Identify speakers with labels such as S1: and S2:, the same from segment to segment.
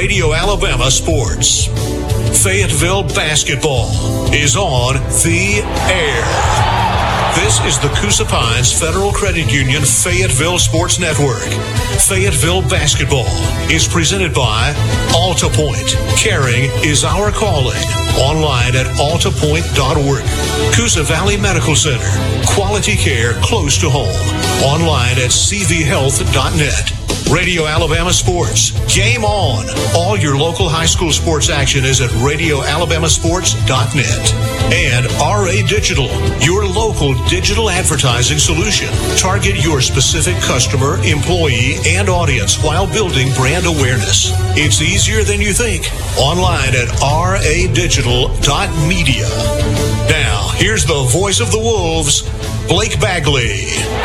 S1: Radio Alabama Sports. Fayetteville basketball is on the air. This is the Coosa Pines Federal Credit Union Fayetteville Sports Network. Fayetteville basketball is presented by Alta Point. Caring is our calling. Online at altapoint.org. Coosa Valley Medical Center. Quality care close to home. Online at cvhealth.net. Radio Alabama Sports. Game on. All your local high school sports action is at radioalabamasports.net. And RA Digital, your local digital advertising solution. Target your specific customer, employee, and audience while building brand awareness. It's easier than you think. Online at radigital.media. Now, here's the voice of the Wolves, Blake Bagley.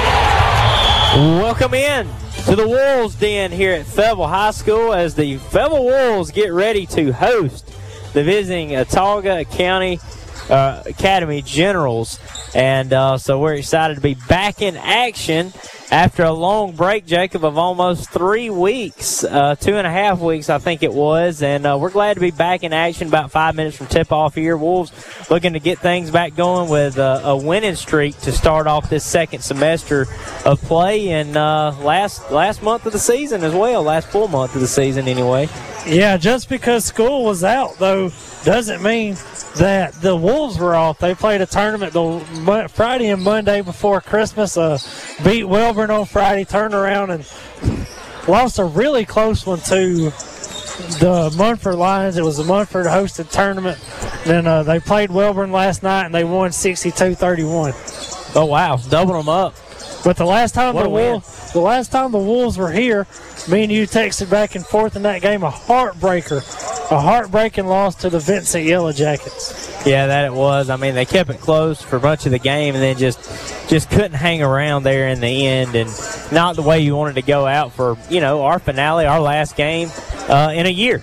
S2: Welcome in to the Wolves Den here at Fayetteville High School as the Fayetteville Wolves get ready to host the visiting Autauga County Academy Generals. And so we're excited to be back in action after a long break, Jacob, of almost 3 weeks, 2.5 weeks, I think it was. And we're glad to be back in action about 5 minutes from tip-off here. Wolves looking to get things back going with a winning streak to start off this second semester of play and last month of the season as well, last full month of the season anyway.
S3: Yeah, just because school was out, though, doesn't mean that the Wolves were off. They played a tournament the Friday and Monday before Christmas, beat Welborn on Friday, turned around and lost a really close one to the Munford Lions. It was the Munford hosted tournament. Then they played Welborn last night and they won 62-31.
S2: Oh wow, doubling them up.
S3: But the last time the Wolves were here, me and you texted back and forth in that game, a heartbreaking loss to the Vincent Yellow Jackets.
S2: Yeah, that it was. I mean, they kept it close for much of the game and then just couldn't hang around there in the end, and not the way you wanted to go out for, our finale, our last game in a year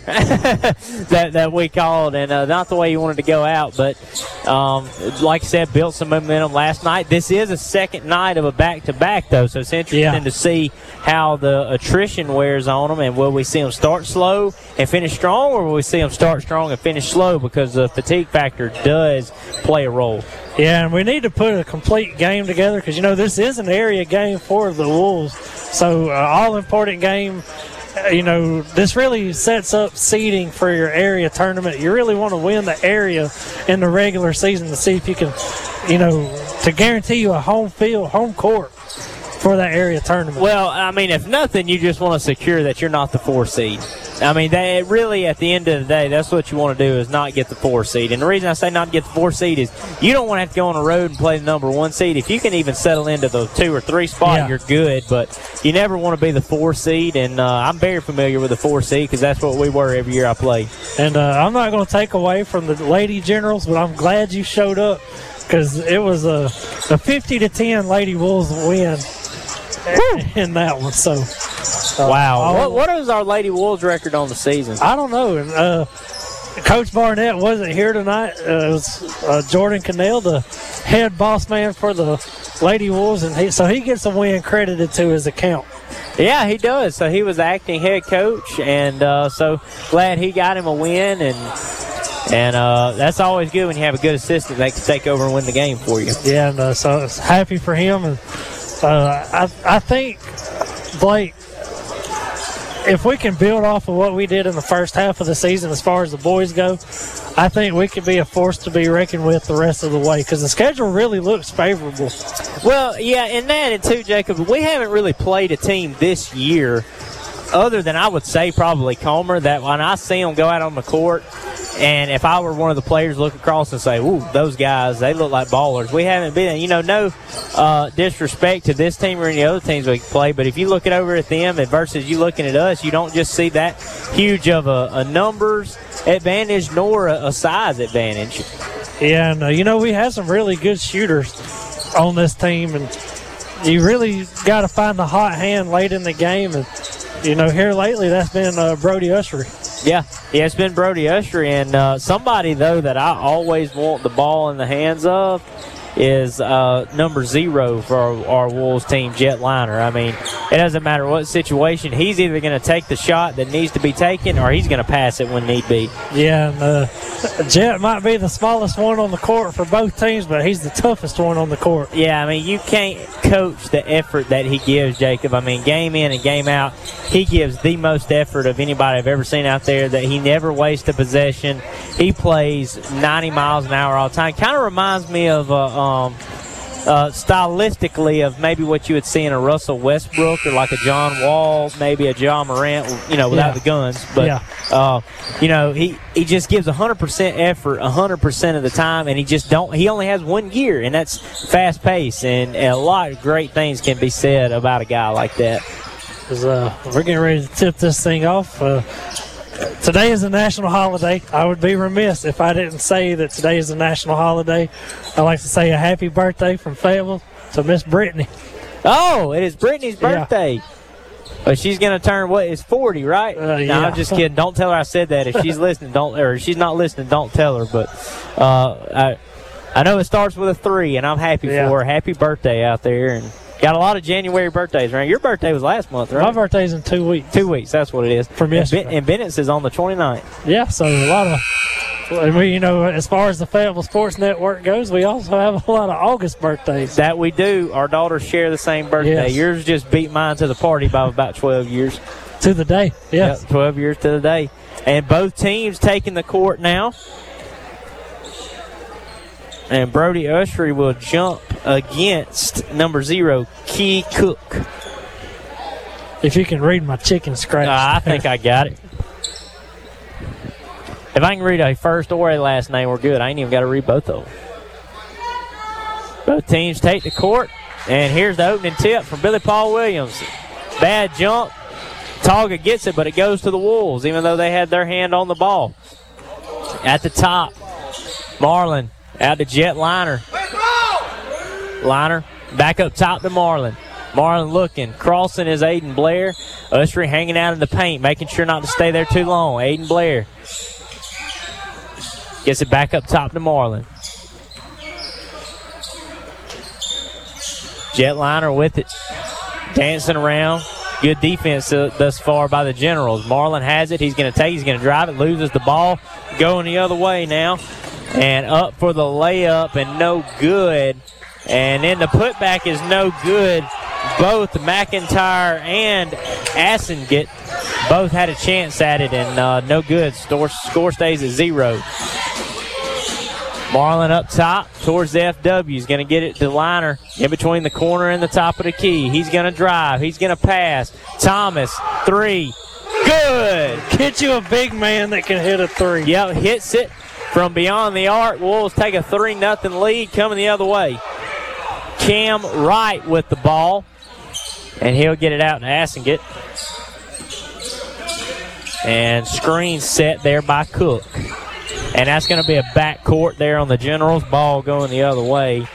S2: that we called, and not the way you wanted to go out. But like I said, built some momentum last night. This is a second night of a back-to-back, though, so it's interesting to see how the attrition wears on them, and will we see them start slow and finish strong, or will we see them start strong and finish slow, because the fatigue factor does play a role.
S3: Yeah, and we need to put a complete game together because, this is an area game for the Wolves. So all-important game. This really sets up seeding for your area tournament. You really want to win the area in the regular season to see if you can, to guarantee you a home court for that area tournament.
S2: Well, I mean, if nothing, you just want to secure that you're not the 4 seed. I mean, they really, at the end of the day, that's what you want to do, is not get the 4 seed. And the reason I say not get the 4 seed is you don't want to have to go on the road and play the number 1 seed. If you can even settle into the 2 or 3 spot, you're good. But you never want to be the 4 seed. And I'm very familiar with the 4 seed because that's what we were every year I played.
S3: And I'm not going to take away from the Lady Generals, but I'm glad you showed up because it was a 50-10 Lady Wolves win in that one. So,
S2: wow. What is our Lady Wolves record on the season?
S3: I don't know. And Coach Barnett wasn't here tonight. It was Jordan Cannell, the head boss man for the Lady Wolves, and he gets a win credited to his account.
S2: Yeah, he does. So he was acting head coach, and so glad he got him a win, and that's always good when you have a good assistant that can take over and win the game for you.
S3: Yeah, and so it's happy for him. And I think, Blake, if we can build off of what we did in the first half of the season as far as the boys go, I think we could be a force to be reckoned with the rest of the way because the schedule really looks favorable.
S2: Well, yeah, and that too, Jacob, we haven't really played a team this year other than, I would say, probably Comer, that when I see them go out on the court, and if I were one of the players, look across and say, ooh, those guys, they look like ballers. We haven't been, no disrespect to this team or any other teams we can play, but if you look it over at them and versus you looking at us, you don't just see that huge of a numbers advantage nor a size advantage.
S3: Yeah, and, we have some really good shooters on this team, and you really got to find the hot hand late in the game, and, here lately that's been Brody Ushery.
S2: Yeah, it's been Brody Ushery, and somebody, though, that I always want the ball in the hands of is number 0 for our Wolves team, Jet Liner. I mean, it doesn't matter what situation. He's either going to take the shot that needs to be taken or he's going to pass it when need be.
S3: Yeah, and Jet might be the smallest one on the court for both teams, but he's the toughest one on the court.
S2: Yeah, I mean, you can't coach the effort that he gives, Jacob. I mean, game in and game out, he gives the most effort of anybody I've ever seen out there, that he never wastes a possession. He plays 90 miles an hour all the time. Kind of reminds me of stylistically of maybe what you would see in a Russell Westbrook or like a John Wall, maybe a John Morant, without the guns. But, he just gives 100% effort 100% of the time, and he only has 1 year, and that's fast pace, and a lot of great things can be said about a guy like that.
S3: We're getting ready to tip this thing off. Today is a national holiday. I would be remiss if I didn't say that today is a national holiday. I'd like to say a happy birthday from Fayetteville to Miss Brittany.
S2: Oh, it is Brittany's birthday. But she's going to turn, is 40, right? No, I'm just kidding. Don't tell her I said that. If she's listening, if she's not listening, don't tell her. But I know it starts with a 3, and I'm happy for her. Happy birthday out there. And got a lot of January birthdays, right? Your birthday was last month, right?
S3: My birthday's in 2 weeks.
S2: 2 weeks, that's what it is.
S3: From yesterday.
S2: And Bennett's is on the 29th.
S3: Yeah, so a lot of, as far as the Fayetteville Sports Network goes, we also have a lot of August birthdays.
S2: That we do. Our daughters share the same birthday.
S3: Yes.
S2: Yours just beat mine to the party by about 12 years.
S3: To the day, yes.
S2: Yep, 12 years to the day. And both teams taking the court now. And Brody Ushery will jump against number 0, Key Cook.
S3: If you can read my chicken scratch.
S2: I think I got it. If I can read a first or a last name, we're good. I ain't even got to read both of them. Both teams take the court. And here's the opening tip from Billy Paul Williams. Bad jump. Tauga gets it, but it goes to the Wolves, even though they had their hand on the ball. At the top, Marlin. Out to Jet Liner. Liner back up top to Marlin. Marlin looking. Crossing is Aiden Blair. Ushery hanging out in the paint, making sure not to stay there too long. Aiden Blair gets it back up top to Marlin. Jet Liner with it. Dancing around. Good defense thus far by the Generals. Marlin has it. He's going to drive it. Loses the ball. Going the other way now. And up for the layup and no good. And then the putback is no good. Both McIntyre and Assengate both had a chance at it and no good. Score stays at 0. Marlin up top towards the FW. He's going to get it to Liner in between the corner and the top of the key. He's going to drive. He's going to pass. Thomas, 3. Good.
S3: Get you a big man that can hit a 3.
S2: Yep, hits it from beyond the arc. Wolves take a 3-0 lead coming the other way. Cam Wright with the ball. And he'll get it out to Assengate. And screen set there by Cook. And that's going to be a backcourt there on the Generals. Ball going the other way.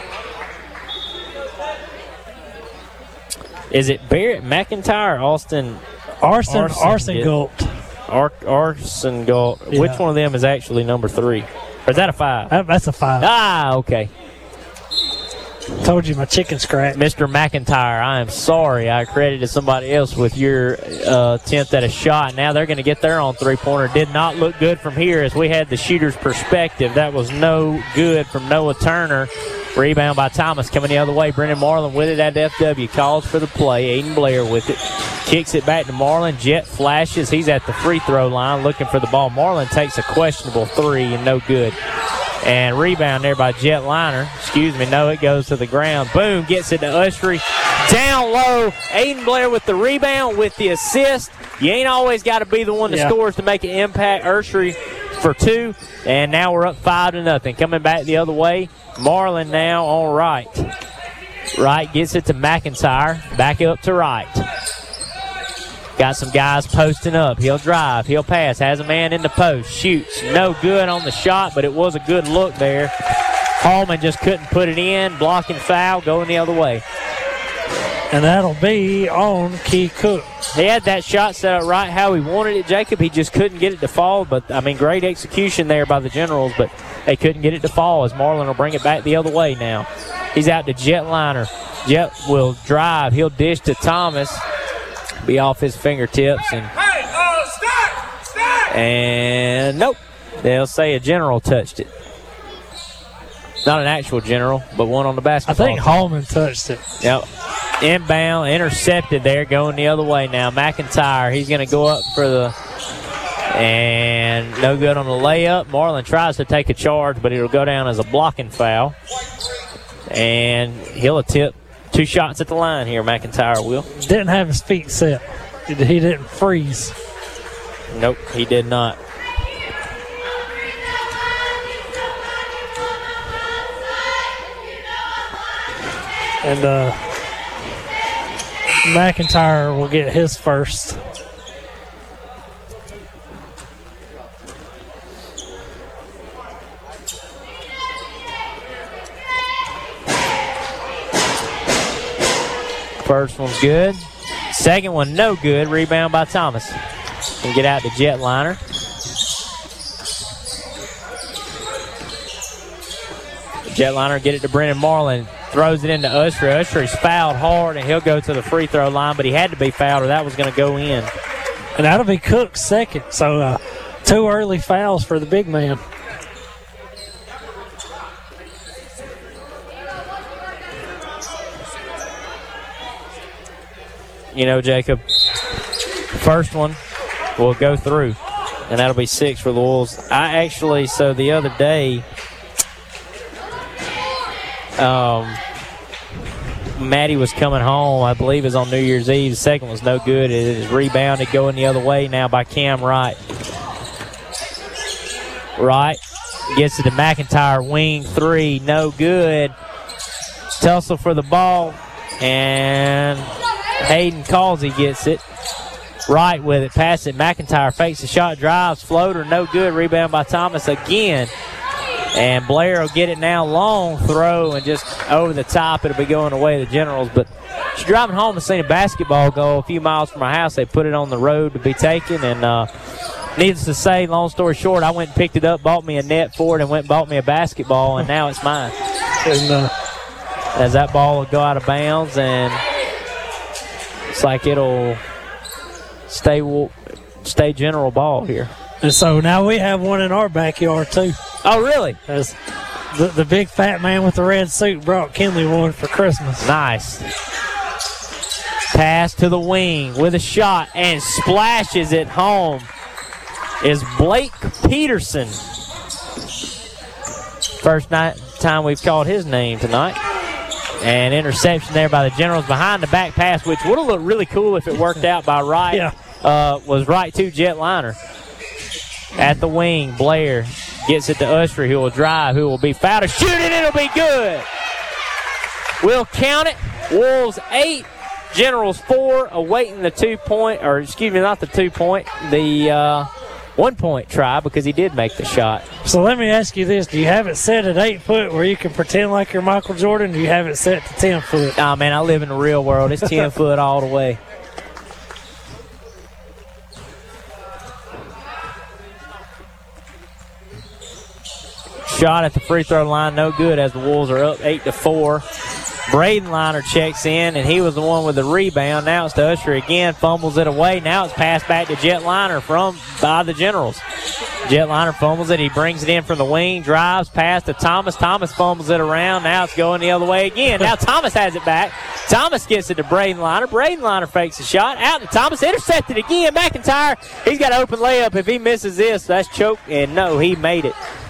S2: Is it Barrett McIntyre or Austin?
S3: Arsengult.
S2: Arsengult.
S3: Yeah.
S2: Which one of them is actually number 3? Or is that a 5?
S3: That's a 5.
S2: Okay.
S3: Told you my chicken scratch.
S2: Mr. McIntyre, I am sorry I credited somebody else with your attempt at a shot. Now they're going to get their own three-pointer. Did not look good from here as we had the shooter's perspective. That was no good from Noah Turner. Rebound by Thomas coming the other way. Brendan Marlin with it at FW. Calls for the play. Aiden Blair with it. Kicks it back to Marlin. Jet flashes. He's at the free throw line looking for the ball. Marlin takes a questionable 3 and no good. And rebound there by Jet Liner. No, it goes to the ground. Boom, gets it to Ushery. Down low, Aiden Blair with the rebound, with the assist. You ain't always got to be the one that scores to make an impact. Ushery for 2. And now we're up 5-0. Coming back the other way, Marlin now on Wright. Wright gets it to McIntyre. Back up to Wright. Got some guys posting up. He'll drive. He'll pass. Has a man in the post. Shoots. No good on the shot, but it was a good look there. Hallman just couldn't put it in. Blocking foul. Going the other way.
S3: And that'll be on Key Cook.
S2: He had that shot set up right how he wanted it, Jacob. He just couldn't get it to fall. But, I mean, great execution there by the Generals. But They couldn't get it to fall as Marlin will bring it back the other way now. He's out to Jetliner. Jet will drive. He'll dish to Thomas. Be off his fingertips. And nope. They'll say a general touched it. Not an actual general, but one on the basketball.
S3: I think Hallman touched it.
S2: Yep. Inbound, intercepted there, going the other way now. McIntyre, he's going to go up for the, and no good on the layup. Marlin tries to take a charge, but it'll go down as a blocking foul. And he'll attempt 2 shots at the line here, McIntyre will.
S3: Didn't have his feet set. He didn't freeze.
S2: Nope, he did not.
S3: And McIntyre will get his first.
S2: First one's good. Second one, no good. Rebound by Thomas. Can get out to Jetliner. Jetliner get it to Brennan Marlin. Throws it into Usher. Usher's fouled hard, and he'll go to the free throw line, but he had to be fouled or that was going to go in.
S3: And that'll be Cook's second. So 2 early fouls for the big man.
S2: You know, Jacob, first one will go through, and that'll be 6 for the Wolves. So the other day, Maddie was coming home, I believe it was on New Year's Eve. The second was no good. It is rebounded going the other way now by Cam Wright. Wright gets it to McIntyre, wing 3, no good. Tussle for the ball, and Hayden Causey gets it. Wright with it, pass it. McIntyre fakes the shot, drives, floater, no good. Rebound by Thomas again. And Blair will get it now, long throw, and just over the top. It'll be going away the Generals. But she's driving home and seen a basketball go a few miles from our house. They put it on the road to be taken. And needless to say, long story short, I went and picked it up, bought me a net for it, and went and bought me a basketball, and now it's mine. And as that ball will go out of bounds, and it's like it'll stay General ball here.
S3: And so now we have one in our backyard, too.
S2: Oh, really?
S3: As the big fat man with the red suit brought Kinley one for Christmas.
S2: Nice. Pass to the wing with a shot and splashes it home is Blake Peterson. First time we've called his name tonight. And interception there by the Generals behind the back pass, which would have looked really cool if it worked out by Wright.
S3: Yeah.
S2: Was Wright to Jetliner. At the wing, Blair gets it to Usher, who will drive, who will be fouled to shoot it, it'll be good. We'll count it. Wolves 8, Generals 4, awaiting the 2-point, or excuse me, not the 2-point, the 1-point try because he did make the shot.
S3: So let me ask you this. Do you have it set at 8 foot where you can pretend like you're Michael Jordan, or do you have it set to 10 foot?
S2: Oh, man, I live in the real world. It's 10 foot all the way. Shot at the free throw line, no good as the Wolves are up 8-4. Braden Liner checks in, and he was the one with the rebound. Now it's to Usher again, fumbles it away. Now it's passed back to Jetliner by the Generals. Jetliner fumbles it. He brings it in from the wing, drives, pass to Thomas. Thomas fumbles it around. Now it's going the other way again. Now Thomas has it back. Thomas gets it to Braden Liner. Braden Liner fakes the shot. Out to Thomas. Intercepted again. McIntyre. He's got an open layup. If he misses this, that's choke. And no, he made it.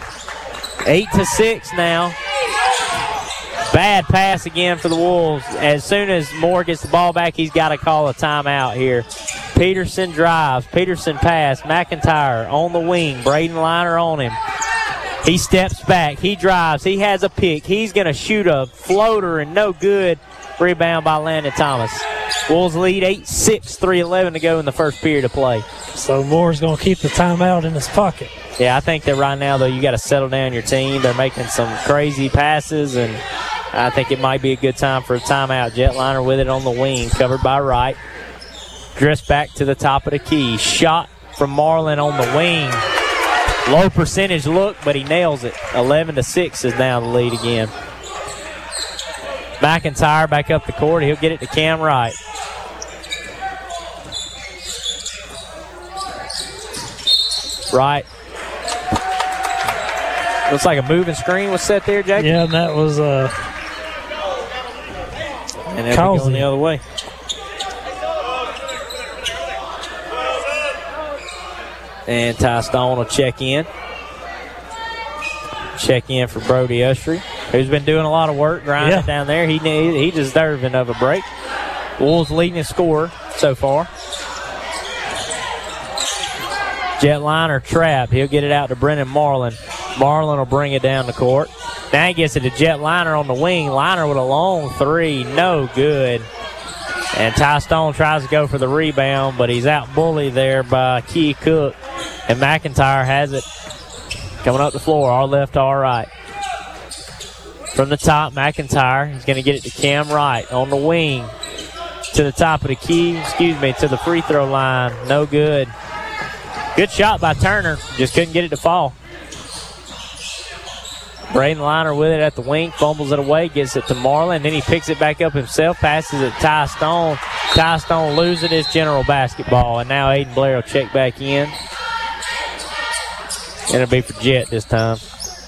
S2: 8-6 now. Bad pass again for the Wolves. As soon as Moore gets the ball back, he's got to call a timeout here. Peterson drives. Peterson pass. McIntyre on the wing. Braden Liner on him. He steps back. He drives. He has a pick. He's going to shoot a floater and no good. Rebound by Landon Thomas. Wolves lead 8-6, 3:11 to go in the first period of play.
S3: So Moore's going to keep the timeout in his pocket.
S2: Yeah, I think that right now, though, you got to settle down your team. They're making some crazy passes, and I think it might be a good time for a timeout. Jetliner with it on the wing, covered by Wright. Drifts back to the top of the key. Shot from Marlin on the wing. Low percentage look, but he nails it. 11-6 is now the lead again. McIntyre back up the court. He'll get it to Cam Wright. Wright. Looks like a moving screen was set there, Jake.
S3: Yeah, and that was
S2: and they'll be going the other way. And Ty Stone will check in. Check in for Brody Ushery, who's been doing a lot of work grinding down there. He's deserving of a break. Wolves leading the scorer so far. Jetliner trap. He'll get it out to Brennan Marlin. Marlin will bring it down the court. Now he gets it to Jetliner on the wing. Liner with a long three. No good. And Ty Stone tries to go for the rebound, but he's out bullied there by Key Cook. And McIntyre has it coming up the floor, our left to our right. From the top, McIntyre is going to get it to Cam Wright on the wing. To the top of the key, to the free throw line. No good. Good shot by Turner. Just couldn't get it to fall. Braden Liner with it at the wing, fumbles it away, gets it to Marlin, then he picks it back up himself, passes it to Ty Stone. Ty Stone loses his general basketball, and now Aiden Blair will check back in. And it'll be for Jet this time.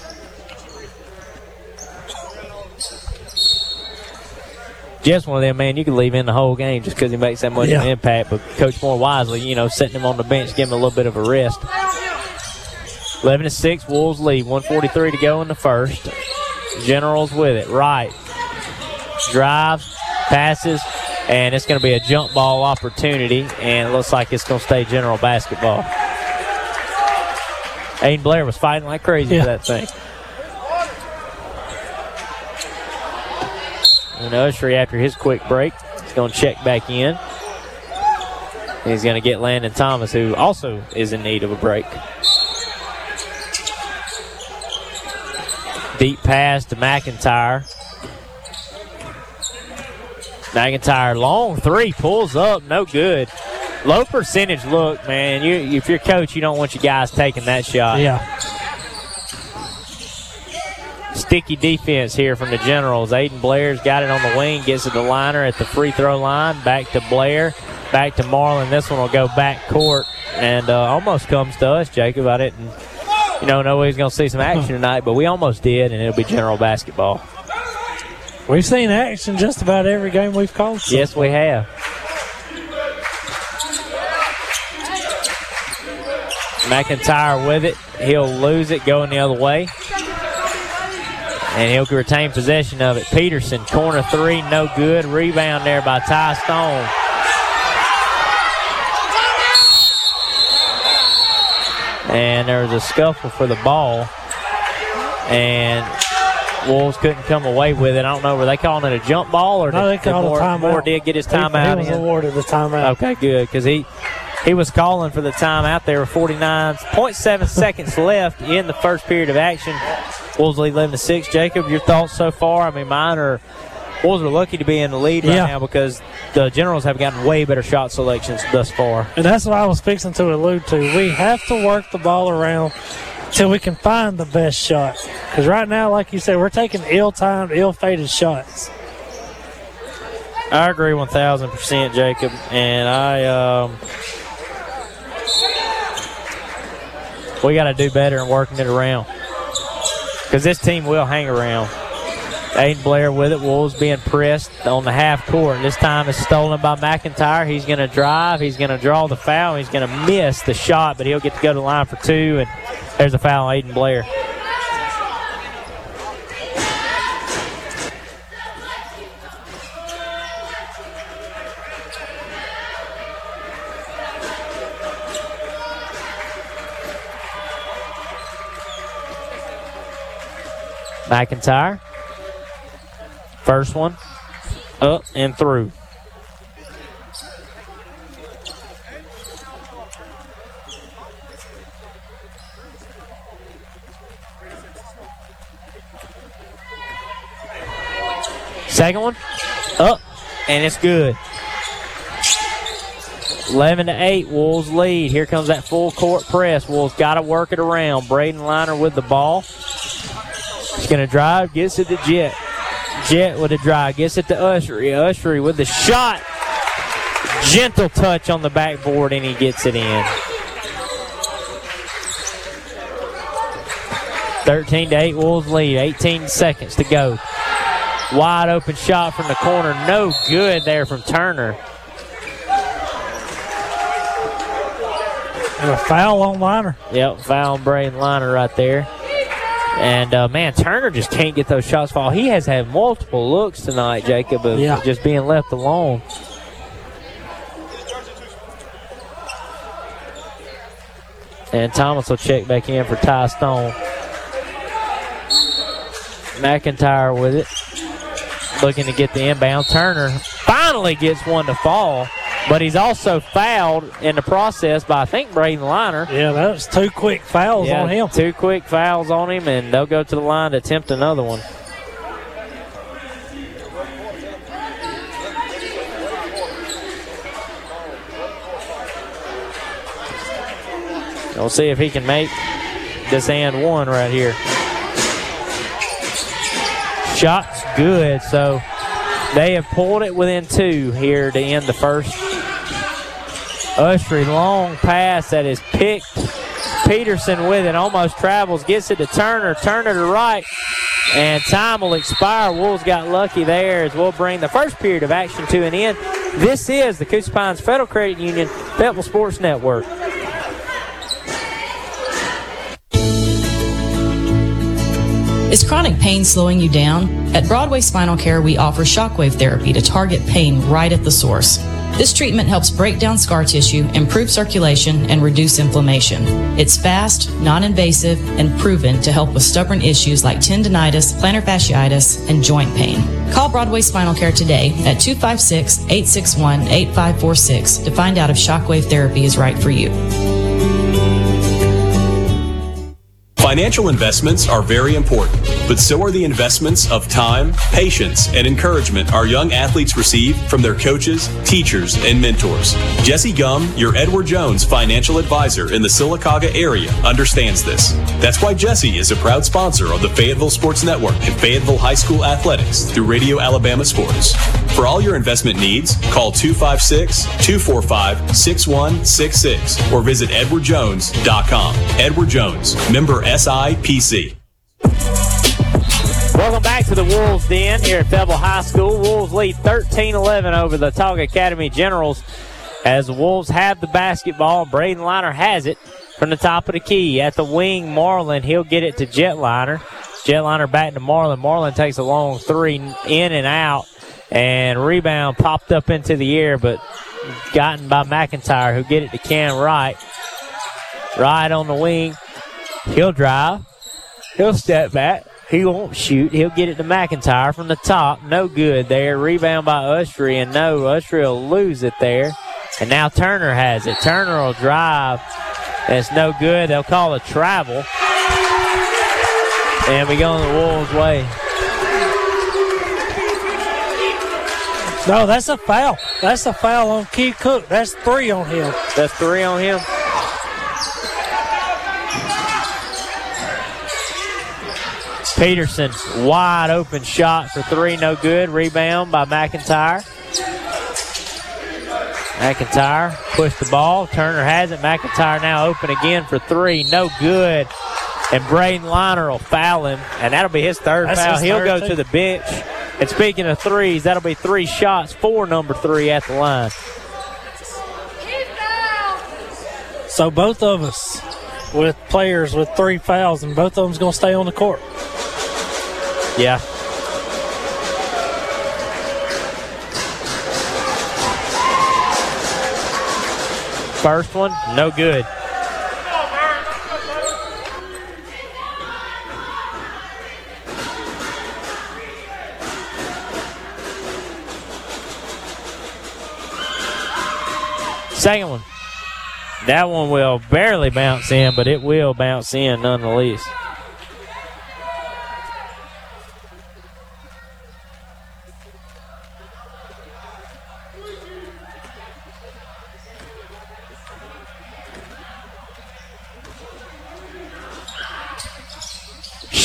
S2: Jet's one of them, man, you can leave in the whole game just because he makes that much of an impact, but Coach Moore wisely, setting him on the bench, giving him a little bit of a rest. 11-6, Wolves lead. 1:43 to go in the first. Generals with it. Right. Drives, passes, and it's going to be a jump ball opportunity, and it looks like it's going to stay General basketball. Aiden Blair was fighting like crazy for that thing. And Ushery, after his quick break, is going to check back in. He's going to get Landon Thomas, who also is in need of a break. Deep pass to McIntyre. McIntyre, long three, pulls up, no good. Low percentage look, man. If you're coach, you don't want your guys taking that shot.
S3: Yeah.
S2: Sticky defense here from the Generals. Aiden Blair's got it on the wing, gets it to Liner at the free throw line. Back to Blair, back to Marlin. This one will go back court and almost comes to us, Jacob. I didn't, know he's going to see some action tonight, but we almost did, and it'll be General basketball.
S3: We've seen action just about every game we've called.
S2: Yes, we have. McIntyre with it. He'll lose it going the other way. And he'll retain possession of it. Peterson, corner three, no good. Rebound there by Ty Stone. And there was a scuffle for the ball. And Wolves couldn't come away with it. I don't know, were they calling it a jump ball? Or
S3: no, they called a timeout.
S2: Moore did get his timeout.
S3: He was awarded the timeout.
S2: Okay, good, because he was calling for the timeout. There were 49.7 seconds left in the first period of action. Wolves lead 11-6. Jacob, your thoughts so far? I mean, Wolves are lucky to be in the lead right now because the Generals have gotten way better shot selections thus far.
S3: And that's what I was fixing to allude to. We have to work the ball around till we can find the best shot. Because right now, like you said, we're taking ill-timed, ill-fated shots.
S2: I agree 1,000%, Jacob. And we got to do better in working it around. Because this team will hang around. Aiden Blair with it. Wolves being pressed on the half court. This time it's stolen by McIntyre. He's going to drive. He's going to draw the foul. He's going to miss the shot, but he'll get to go to the line for two. And there's a foul on Aiden Blair. McIntyre. First one. Up and through. Second one. Up. And it's good. 11-8, Wolves lead. Here comes that full court press. Wolves got to work it around. Braden Liner with the ball. He's going to drive, gets it to Jet. Jet with a drive, gets it to Ushery. Ushery with the shot. Gentle touch on the backboard, and he gets it in. 13-8, Wolves lead. 18 seconds to go. Wide open shot from the corner. No good there from Turner.
S3: And a foul on Liner.
S2: Yep, foul on Braden Liner right there. And, man, Turner just can't get those shots fall. He has had multiple looks tonight, Jacob, of just being left alone. And Thomas will check back in for Ty Stone. McIntyre with it. Looking to get the inbound. Turner finally gets one to fall. But he's also fouled in the process by, I think, Braden Liner.
S3: Yeah, that was 2 quick fouls on him.
S2: 2 quick fouls on him, and they'll go to the line to attempt another one. We'll see if he can make this and one right here. Shot's good, so they have pulled it within 2 here to end the first. Ushery, long pass that is picked. Peterson with it, almost travels, gets it to Turner. Turner to right, and time will expire. Wolves got lucky there as we'll bring the first period of action to an end. This is the Coosa Pines Federal Credit Union Fayetteville Sports Network.
S4: Is chronic pain slowing you down? At Broadway Spinal Care, we offer shockwave therapy to target pain right at the source. This treatment helps break down scar tissue, improve circulation, and reduce inflammation. It's fast, non-invasive, and proven to help with stubborn issues like tendinitis, plantar fasciitis, and joint pain. Call Broadway Spinal Care today at 256-861-8546 to find out if shockwave therapy is right for you.
S5: Financial investments are very important, but so are the investments of time, patience, and encouragement our young athletes receive from their coaches, teachers, and mentors. Jesse Gum, your Edward Jones financial advisor in the Sylacauga area, understands this. That's why Jesse is a proud sponsor of the Fayetteville Sports Network and Fayetteville High School Athletics through Radio Alabama Sports. For all your investment needs, call 256-245-6166 or visit edwardjones.com. Edward Jones, member SIPC.
S2: Welcome back to the Wolves Den here at Fayetteville High School. Wolves lead 13-11 over the Autauga Academy Generals as the Wolves have the basketball. Braden Liner has it from the top of the key. At the wing, Marlin, he'll get it to Jetliner. Jetliner back to Marlin. Marlin takes a long 3 in and out, and rebound popped up into the air, but gotten by McIntyre, who'll get it to Cam Wright. Wright on the wing. He'll drive. He'll step back. He won't shoot. He'll get it to McIntyre from the top. No good there. Rebound by Ushery, and no, Ushery will lose it there. And now Turner has it. Turner will drive. That's no good. They'll call a travel. And we go the Wolves' way.
S3: No, that's a foul. That's a foul on Keith Cook. That's 3 on him.
S2: That's 3 on him. Peterson, wide open shot for 3, no good. Rebound by McIntyre. McIntyre pushed the ball. Turner has it. McIntyre now open again for 3, no good. And Braden Liner will foul him, and that'll be his third foul. He'll go to the bench. And speaking of threes, that'll be 3 shots for number 3 at the line.
S3: So both of us with players with 3 fouls, and both of them's going to stay on the court.
S2: Yeah. First one, no good. Second one. That one will barely bounce in, but it will bounce in nonetheless.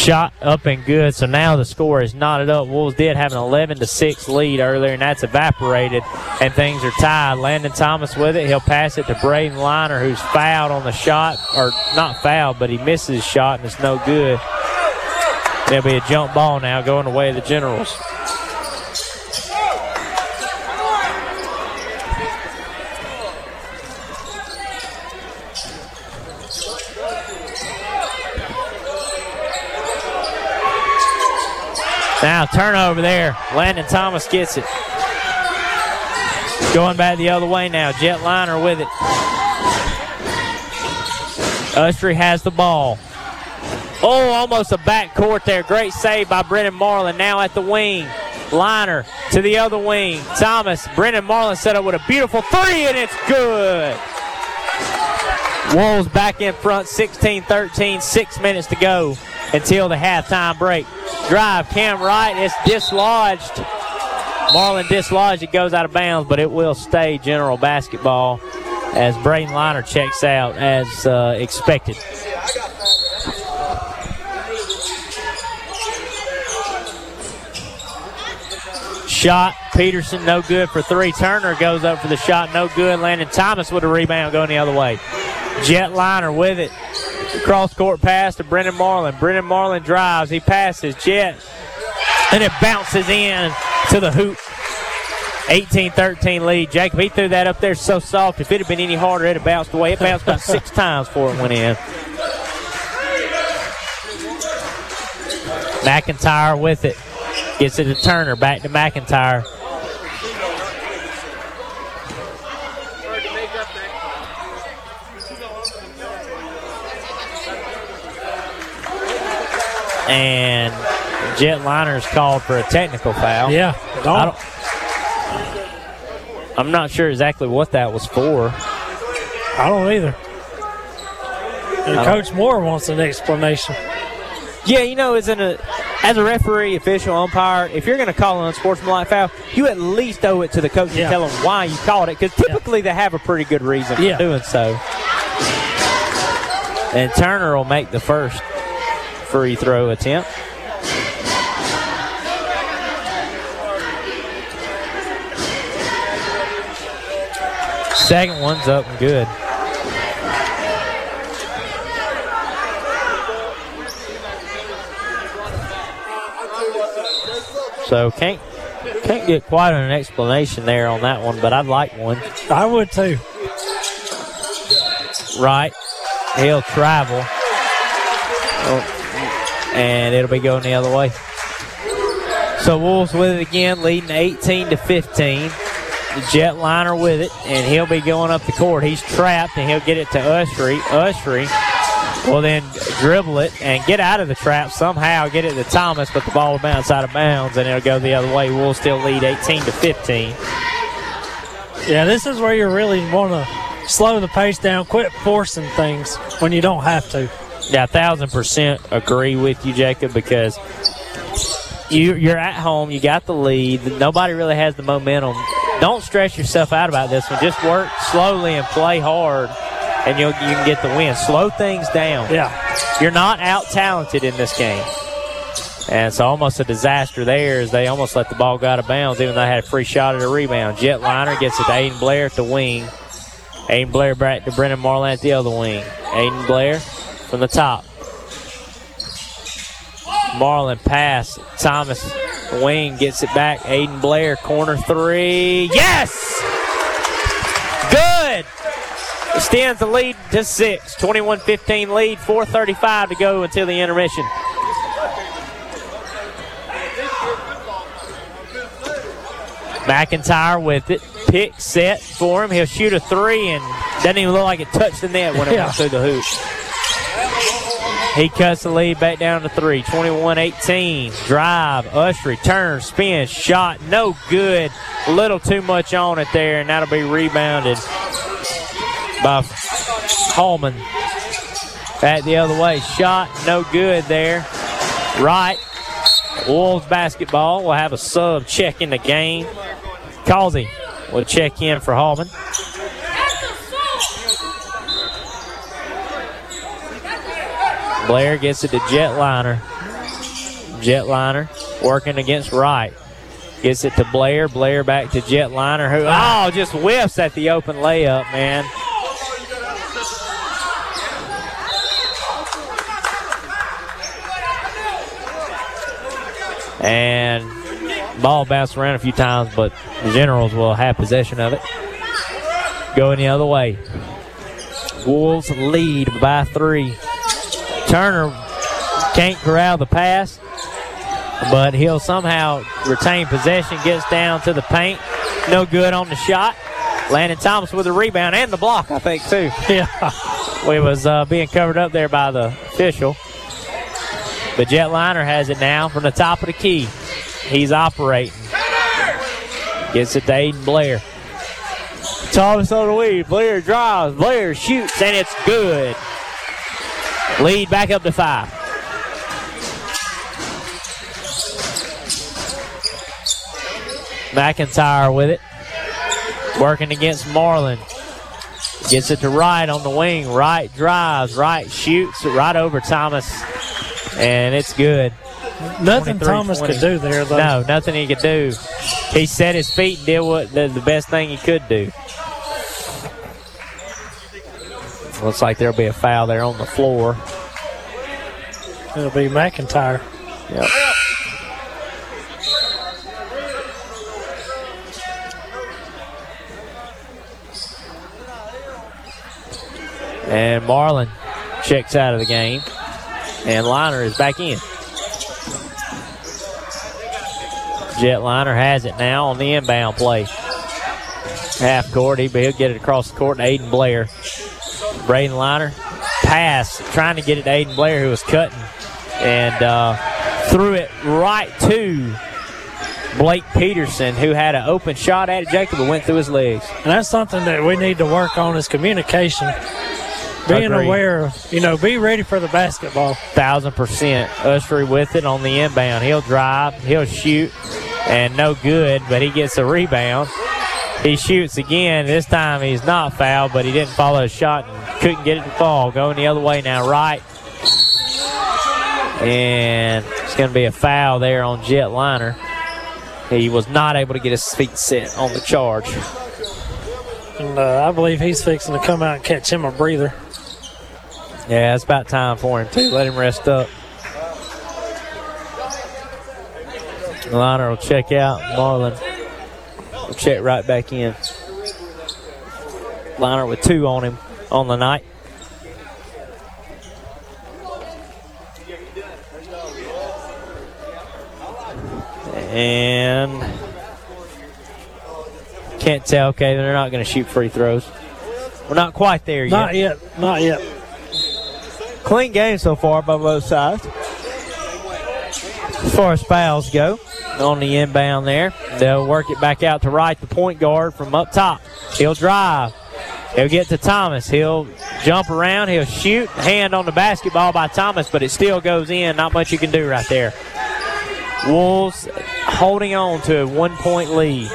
S2: Shot up and good, so now the score is knotted up. Wolves did have an 11-6 lead earlier, and that's evaporated, and things are tied. Landon Thomas with it. He'll pass it to Braden Liner, who's fouled on the shot, or not fouled, but he misses his shot, and it's no good. There'll be a jump ball now going the way of the Generals. Now turnover there. Landon Thomas gets it. Going back the other way now. Jet Liner with it. Ustry has the ball. Oh, almost a backcourt there. Great save by Brennan Marlin. Now at the wing. Liner to the other wing. Thomas. Brennan Marlin set up with a beautiful three, and it's good. Wolves back in front, 16-13, 6 minutes to go until the halftime break. Drive, Cam Wright, it's dislodged. Marlin dislodged, it goes out of bounds, but it will stay General basketball as Braden Liner checks out as expected. Shot, Peterson, no good for three. Turner goes up for the shot, no good. Landon Thomas with a rebound going the other way. Jet Liner with it. Cross-court pass to Brennan Marlin. Brennan Marlin drives. He passes. Jet. And it bounces in to the hoop. 18-13 lead. Jacob, he threw that up there so soft. If it had been any harder, it had bounced away. It bounced about 6 times before it went in. McIntyre with it. Gets it to Turner. Back to McIntyre. And Jet Liner's called for a technical foul.
S3: Yeah.
S2: I'm not sure exactly what that was for.
S3: I don't either. And Coach Moore wants an explanation.
S2: Yeah, you know, as a referee, official, umpire, if you're going to call an unsportsmanlike foul, you at least owe it to the coach to tell them why you called it, because typically they have a pretty good reason for doing so. And Turner will make the first free throw attempt. Second one's up and good. So can't get quite an explanation there on that one, but I'd like one.
S3: I would too.
S2: Right. He'll travel. And it'll be going the other way. So Wolves with it again, leading 18-15. Jet Liner with it, and he'll be going up the court. He's trapped, and he'll get it to Ustry. Ustry will then dribble it and get out of the trap somehow, get it to Thomas, but the ball will bounce out of bounds, and it'll go the other way. Wolves still lead 18-15.
S3: Yeah, this is where you really want to slow the pace down, quit forcing things when you don't have to.
S2: Yeah, 1,000% agree with you, Jacob, because you're at home, you got the lead, nobody really has the momentum. Don't stress yourself out about this one. Just work slowly and play hard, and you can get the win. Slow things down.
S3: Yeah.
S2: You're not out-talented in this game. And it's almost a disaster there as they almost let the ball go out of bounds, even though they had a free shot at a rebound. Jet Liner gets it to Aiden Blair at the wing. Aiden Blair back to Brennan Marlin at the other wing. Aiden Blair from the top. Marlin pass. Thomas wing gets it back. Aiden Blair, corner three. Yes! Good! Extends the lead to 6. 21-15 lead. 4:35 to go until the intermission. McIntyre with it. Pick set for him. He'll shoot a three and doesn't even look like it touched the net when it went through the hoop. He cuts the lead back down to 3. 21-18. Drive. Ustry. Turn. Spin. Shot. No good. A little too much on it there, and that'll be rebounded by Hallman. Back the other way. Shot. No good there. Right. Wolves basketball will have a sub check in the game. Causey will check in for Hallman. Blair gets it to Jet Liner. Jetliner working against Wright. Gets it to Blair. Blair back to Jetliner, who, just whiffs at the open layup, man. And ball bounced around a few times, but the Generals will have possession of it. Going the other way. Wolves lead by 3. Turner can't corral the pass, but he'll somehow retain possession, gets down to the paint. No good on the shot. Landon Thomas with the rebound and the block, I think, too.
S3: Yeah.
S2: We was being covered up there by the official. But Jetliner has it now from the top of the key. He's operating. Gets it to Aiden Blair. Thomas on the lead. Blair drives. Blair shoots, and it's good. Lead back up to 5. McIntyre with it. Working against Marlin. Gets it to Wright on the wing. Wright drives. Wright shoots right over Thomas. And it's good.
S3: Nothing Thomas could do there, though.
S2: No, nothing he could do. He set his feet and did what the best thing he could do. Looks like there'll be a foul there on the floor.
S3: It'll be McIntyre.
S2: Yep. And Marlin checks out of the game. And Liner is back in. Jetliner has it now on the inbound play. Half court. He'll get it across the court to Aiden Blair. Braden Liner pass, trying to get it to Aiden Blair, who was cutting, and threw it right to Blake Peterson, who had an open shot at it, Jacob, but went through his legs.
S3: And that's something that we need to work on is communication. Being aware of, be ready for the basketball.
S2: 1,000%. Ushery with it on the inbound. He'll drive, he'll shoot, and no good, but he gets a rebound. He shoots again. This time he's not fouled, but he didn't follow his shot and couldn't get it to fall. Going the other way now, right. And it's going to be a foul there on Jetliner. He was not able to get his feet set on the charge.
S3: And I believe he's fixing to come out and catch him a breather.
S2: Yeah, it's about time for him, too. Let him rest up. Liner will check out. Marlin will check right back in. Liner with 2 on him on the night. And can't tell. Okay, they're not going to shoot free throws. We're not quite there yet.
S3: Not yet.
S2: Clean game so far by both sides. As far as fouls go, on the inbound there, they'll work it back out to Wright, the point guard from up top. He'll drive. He'll get to Thomas. He'll jump around. He'll shoot. Hand on the basketball by Thomas, but it still goes in. Not much you can do right there. Wolves holding on to a 1-point lead.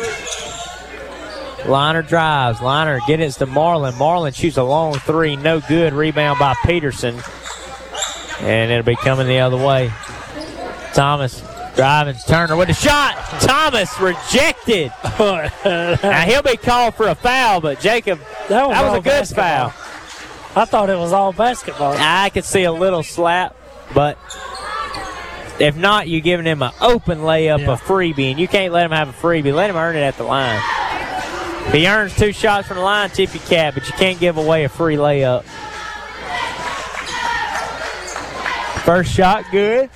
S2: Liner drives. Liner gets it to Marlin. Marlin shoots a long 3. No good. Rebound by Peterson. And it'll be coming the other way. Thomas driving. Turner with a shot. Thomas rejected. Now he'll be called for a foul, but Jacob, that was a good foul.
S3: I thought it was all basketball.
S2: I could see a little slap, but if not, you're giving him an open layup, a freebie, and you can't let him have a freebie. Let him earn it at the line. If he earns 2 shots from the line, tip your cap, but you can't give away a free layup. First shot, good.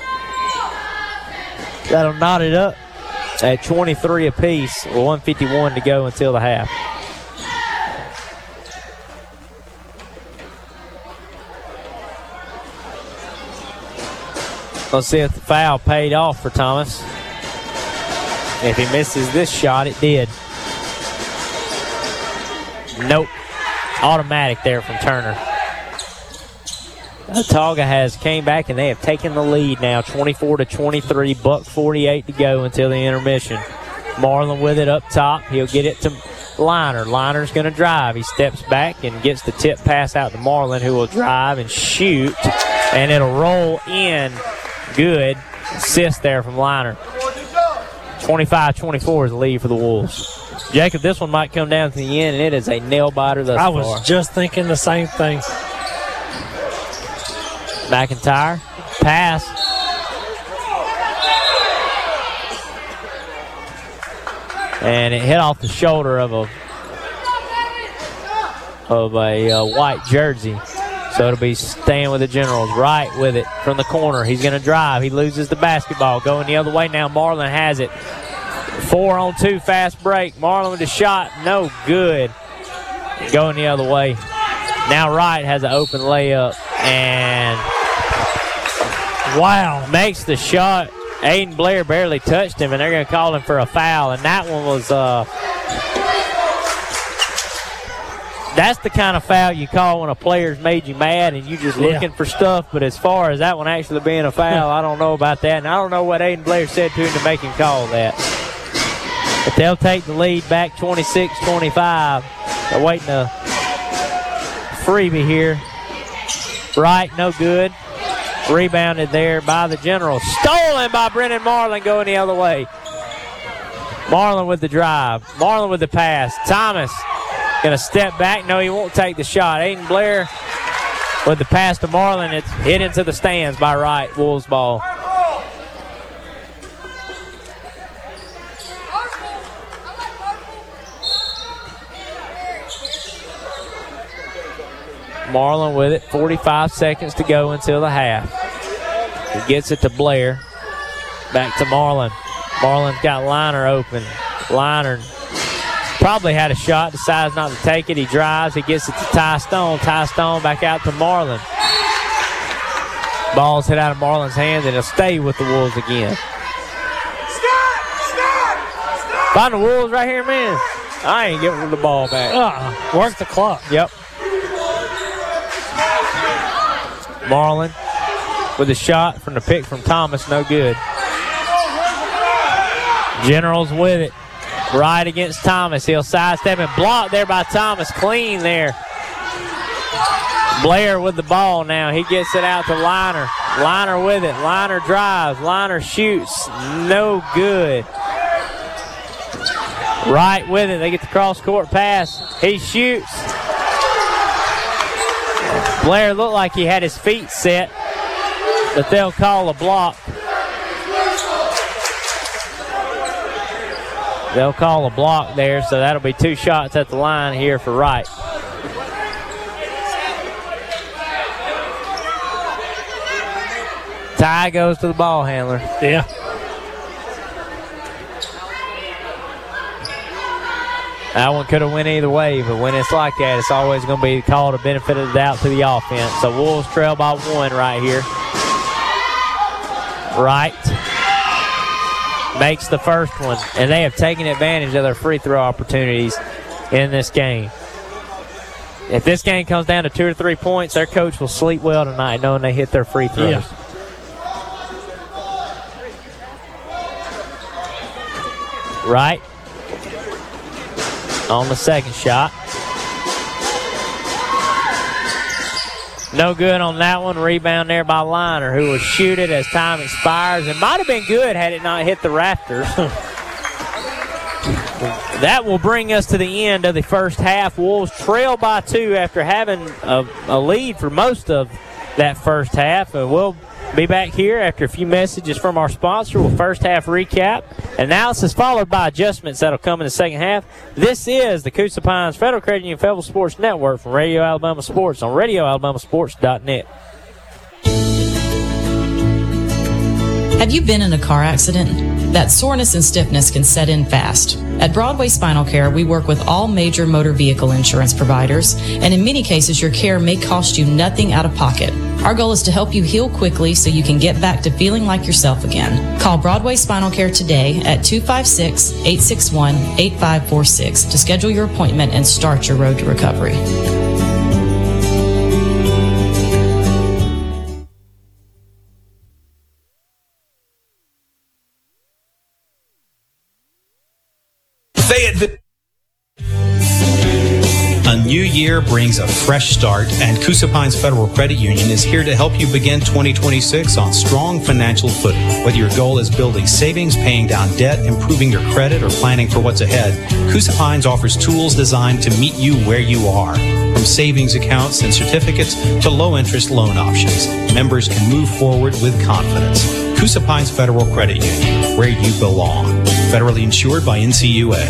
S2: That'll knot it up at 23 apiece, with 1:51 to go until the half. Let's see if the foul paid off for Thomas. If he misses this shot, it did. Nope. Automatic there from Turner. Autauga has came back and they have taken the lead now, 24-23, $1:48 to go until the intermission. Marlin with it up top. He'll get it to Liner. Liner's going to drive. He steps back and gets the tip pass out to Marlin, who will drive and shoot, and it'll roll in good. assist there from Liner. 25-24 is the lead for the Wolves. Jacob, this one might come down to the end, and it is a nail-biter thus far.
S3: I was just thinking the same thing.
S2: McIntyre, pass. And it hit off the shoulder of a white jersey. So it'll be staying with the Generals. Right with it from the corner. He's going to drive. He loses the basketball. Going the other way now. Marlin has it. 4-on-2 fast break. Marlin with the shot. No good. Going the other way. Now Wright has an open layup. And wow, makes the shot. Aiden Blair barely touched him, and they're going to call him for a foul. And that one was that's the kind of foul you call when a player's made you mad and you just looking for stuff. But as far as that one actually being a foul, I don't know about that. And I don't know what Aiden Blair said to him to make him call that. But they'll take the lead back 26-25. They're waiting a freebie here. Right, no good. Rebounded there by the Generals. Stolen by Brennan Marlin going the other way. Marlin with the drive. Marlin with the pass. Thomas going to step back. No, he won't take the shot. Aiden Blair with the pass to Marlin. It's hit into the stands by Wright. Wolves ball. Marlin with it. 45 seconds to go until the half. He gets it to Blair. Back to Marlin. Marlin's got Liner open. Liner probably had a shot, decides not to take it. He drives. He gets it to Ty Stone. Ty Stone back out to Marlin. Ball's hit out of Marlin's hands, and he'll stay with the Wolves again. Find the Wolves right here, man. I ain't getting the ball back.
S3: Work the clock.
S2: Yep. Marlin with a shot from the pick from Thomas, no good. Generals with it. Right against Thomas. He'll sidestep and block there by Thomas. Clean there. Blair with the ball now. He gets it out to Liner. Liner with it. Liner drives. Liner shoots. No good. Right with it. They get the cross-court pass. He shoots. Blair looked like he had his feet set, but they'll call a block. They'll call a block there, so that'll be 2 shots at the line here for Wright. Ty goes to the ball handler.
S3: Yeah.
S2: That one could have went either way, but when it's like that, it's always going to be called a benefit of the doubt to the offense. So Wolves trail by 1 right here. Wright makes the first one, and they have taken advantage of their free throw opportunities in this game. If this game comes down to 2 or 3 points, their coach will sleep well tonight knowing they hit their free throws.
S3: Yeah.
S2: Wright on the second shot. No good on that one. Rebound there by Liner, who will shoot it as time expires. It might have been good had it not hit the rafters. That will bring us to the end of the first half. Wolves trail by 2 after having a lead for most of that first half. And we'll be back here after a few messages from our sponsor with first half recap. Analysis followed by adjustments that'll come in the second half. This is the Coosa Pines Federal Credit Union Fayetteville Sports Network from Radio Alabama Sports on RadioAlabamaSports.net.
S4: Have you been in a car accident? That soreness and stiffness can set in fast. At Broadway Spinal Care, we work with all major motor vehicle insurance providers, and in many cases, your care may cost you nothing out of pocket. Our goal is to help you heal quickly so you can get back to feeling like yourself again. Call Broadway Spinal Care today at 256-861-8546 to schedule your appointment and start your road to recovery.
S6: A new year brings a fresh start, and Coosa Pines Federal Credit Union is here to help you begin 2026 on strong financial footing. Whether your goal is building savings, paying down debt, improving your credit, or planning for what's ahead, Coosa Pines offers tools designed to meet you where you are. From savings accounts and certificates to low-interest loan options, members can move forward with confidence. Coosa Pines Federal Credit Union, where you belong. Federally insured by NCUA.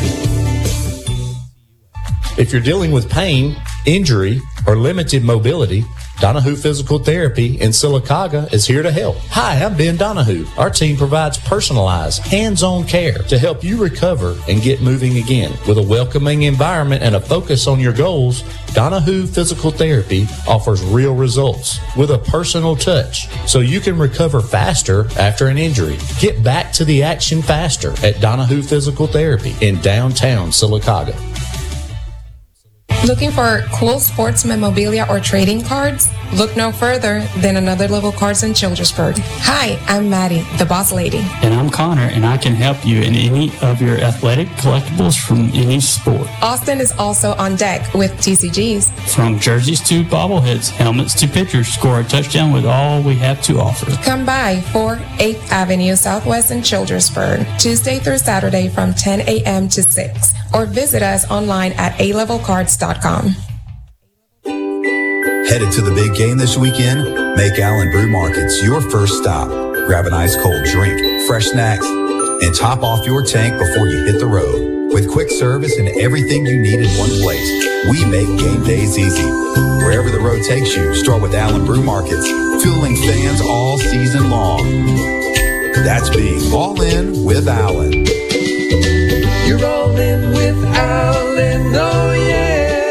S7: If you're dealing with pain, injury, or limited mobility, Donahue Physical Therapy in Sylacauga is here to help. Hi, I'm Ben Donahue. Our team provides personalized, hands-on care to help you recover and get moving again. With a welcoming environment and a focus on your goals, Donahue Physical Therapy offers real results with a personal touch so you can recover faster after an injury. Get back to the action faster at Donahue Physical Therapy in downtown Sylacauga.
S8: Looking for cool sports memorabilia or trading cards? Look no further than Another Level Cards in Childersburg. Hi, I'm Maddie, the boss lady.
S9: And I'm Connor, and I can help you in any of your athletic collectibles from any sport.
S8: Austin is also on deck with TCGs.
S9: From jerseys to bobbleheads, helmets to pitchers, score a touchdown with all we have to offer.
S8: Come by 4-8th Avenue Southwest in Childersburg, Tuesday through Saturday from 10 a.m. to 6, or visit us online at alevelcards.com.
S10: Headed to the big game this weekend? Make Allen Brew Markets your first stop. Grab an ice cold drink, fresh snacks, and top off your tank before you hit the road. With quick service and everything you need in one place, we make game days easy. Wherever the road takes you, start with Allen Brew Markets, fueling fans all season long. That's being all in with Allen.
S11: You're all in with Allen, oh yeah.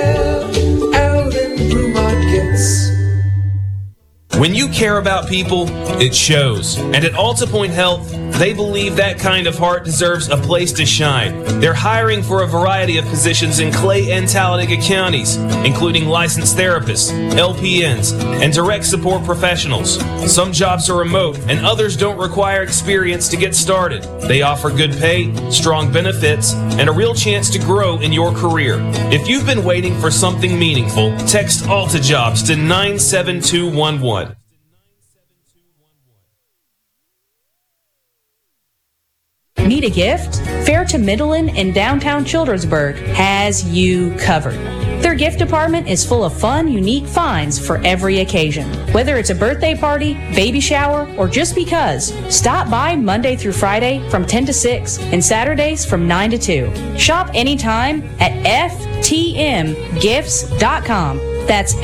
S12: When you care about people, it shows. And at Alta Point Health, they believe that kind of heart deserves a place to shine. They're hiring for a variety of positions in Clay and Talladega counties, including licensed therapists, LPNs, and direct support professionals. Some jobs are remote, and others don't require experience to get started. They offer good pay, strong benefits, and a real chance to grow in your career. If you've been waiting for something meaningful, text Alta Jobs to 97211.
S13: Need a gift? Fair to Midland in downtown Childersburg has you covered. Their gift department is full of fun, unique finds for every occasion. Whether it's a birthday party, baby shower, or just because, stop by Monday through Friday from 10 to 6 and Saturdays from 9 to 2. Shop anytime at ftmgifts.com. That's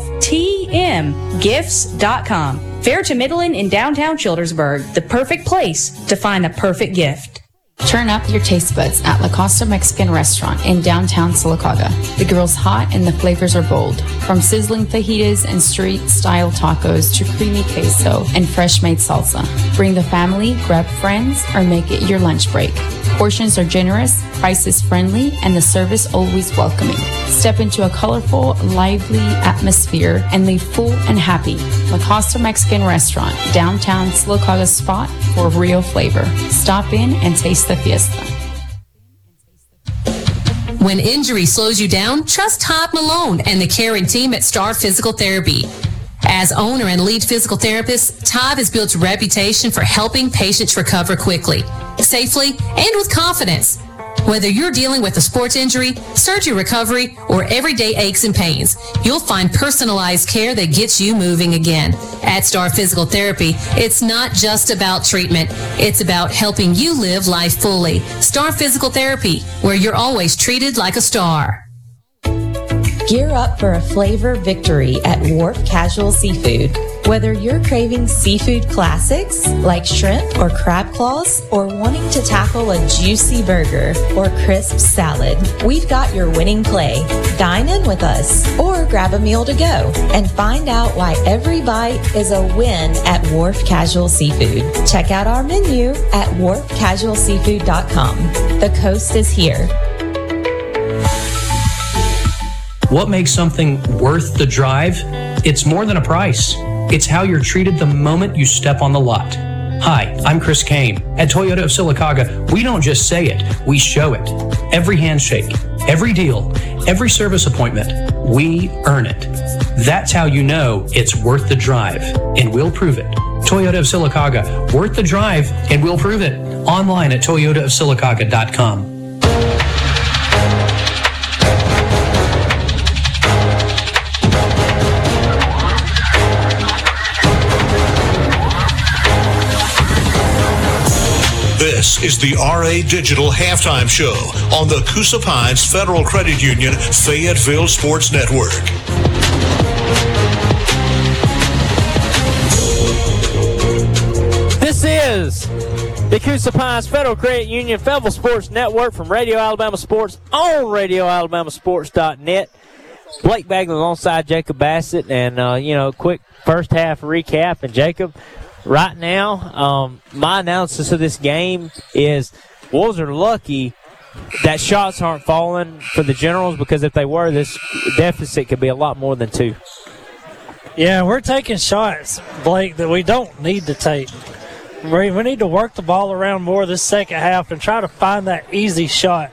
S13: ftmgifts.com. Fair to Midland in downtown Childersburg, the perfect place to find a perfect gift.
S14: Turn up your taste buds at La Costa Mexican Restaurant in downtown Sylacauga. The grill's hot and the flavors are bold. From sizzling fajitas and street-style tacos to creamy queso and fresh-made salsa. Bring the family, grab friends, or make it your lunch break. Portions are generous, prices friendly, and the service always welcoming. Step into a colorful, lively atmosphere and leave full and happy. La Costa Mexican Restaurant, downtown Sylacauga's spot for real flavor. Stop in and taste the fiesta.
S15: When injury slows you down, trust Todd Malone and the caring team at Star Physical Therapy. As owner and lead physical therapist, Todd has built a reputation for helping patients recover quickly, safely, and with confidence. Whether you're dealing with a sports injury, surgery recovery, or everyday aches and pains, you'll find personalized care that gets you moving again. At Star Physical Therapy, it's not just about treatment. It's about helping you live life fully. Star Physical Therapy, where you're always treated like a star.
S16: Gear up for a flavor victory at Wharf Casual Seafood. Whether you're craving seafood classics like shrimp or crab claws, or wanting to tackle a juicy burger or crisp salad, we've got your winning play. Dine in with us or grab a meal to go and find out why every bite is a win at Wharf Casual Seafood. Check out our menu at wharfcasualseafood.com. The coast is here.
S17: What makes something worth the drive? It's more than a price. It's how you're treated the moment you step on the lot. Hi, I'm Chris Kane. At Toyota of Sylacauga, we don't just say it, we show it. Every handshake, Every deal, every service appointment, we earn it. That's how you know it's worth the drive, and we'll prove it. Toyota of Sylacauga, worth the drive, and we'll prove it. Online at toyotaofsylacauga.com.
S1: This is the RA Digital Halftime Show on the Coosa Pines Federal Credit Union Fayetteville Sports Network.
S2: This is the Coosa Pines Federal Credit Union Fayetteville Sports Network from Radio Alabama Sports on RadioAlabamaSports.net. Blake Bagley alongside Jacob Bassett, and quick first half recap. And Jacob, right now, my analysis of this game is Wolves are lucky that shots aren't falling for the Generals, because if they were, this deficit could be a lot more than 2.
S3: Yeah, we're taking shots, Blake, that we don't need to take. We need to work the ball around more this second half and try to find that easy shot.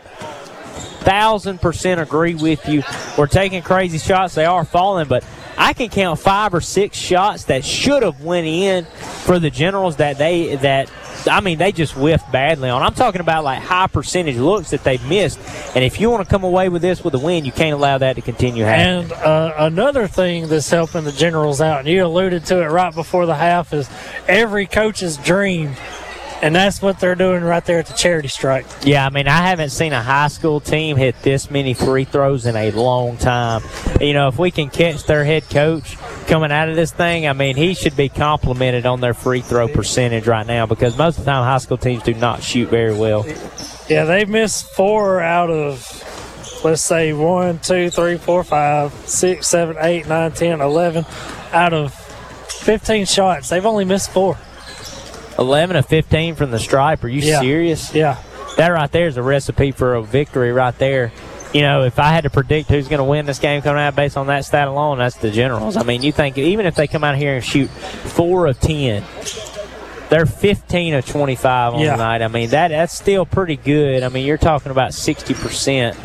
S2: 1,000% agree with you. We're taking crazy shots. They are falling, but I can count 5 or 6 shots that should have went in for the Generals that they just whiffed badly on. I'm talking about like high percentage looks that they missed. And if you want to come away with this with a win, you can't allow that to continue happening.
S3: And another thing that's helping the Generals out, and you alluded to it right before the half, is every coach's dream. And that's what they're doing right there at the charity strike.
S2: Yeah, I haven't seen a high school team hit this many free throws in a long time. If we can catch their head coach coming out of this thing, he should be complimented on their free throw percentage right now, because most of the time high school teams do not shoot very well.
S3: Yeah, they've missed 4 out of, let's say, 1, 2, 3, 4, 5, 6, 7, 8, 9, 10, 11. Out of 15 shots, they've only missed 4.
S2: 11 of 15 from the stripe. Are you serious?
S3: Yeah.
S2: That right there is a recipe for a victory right there. If I had to predict who's going to win this game coming out based on that stat alone, that's the Generals. You think even if they come out here and shoot 4 of 10, they're 15 of 25 on the night. That's still pretty good. You're talking about 60%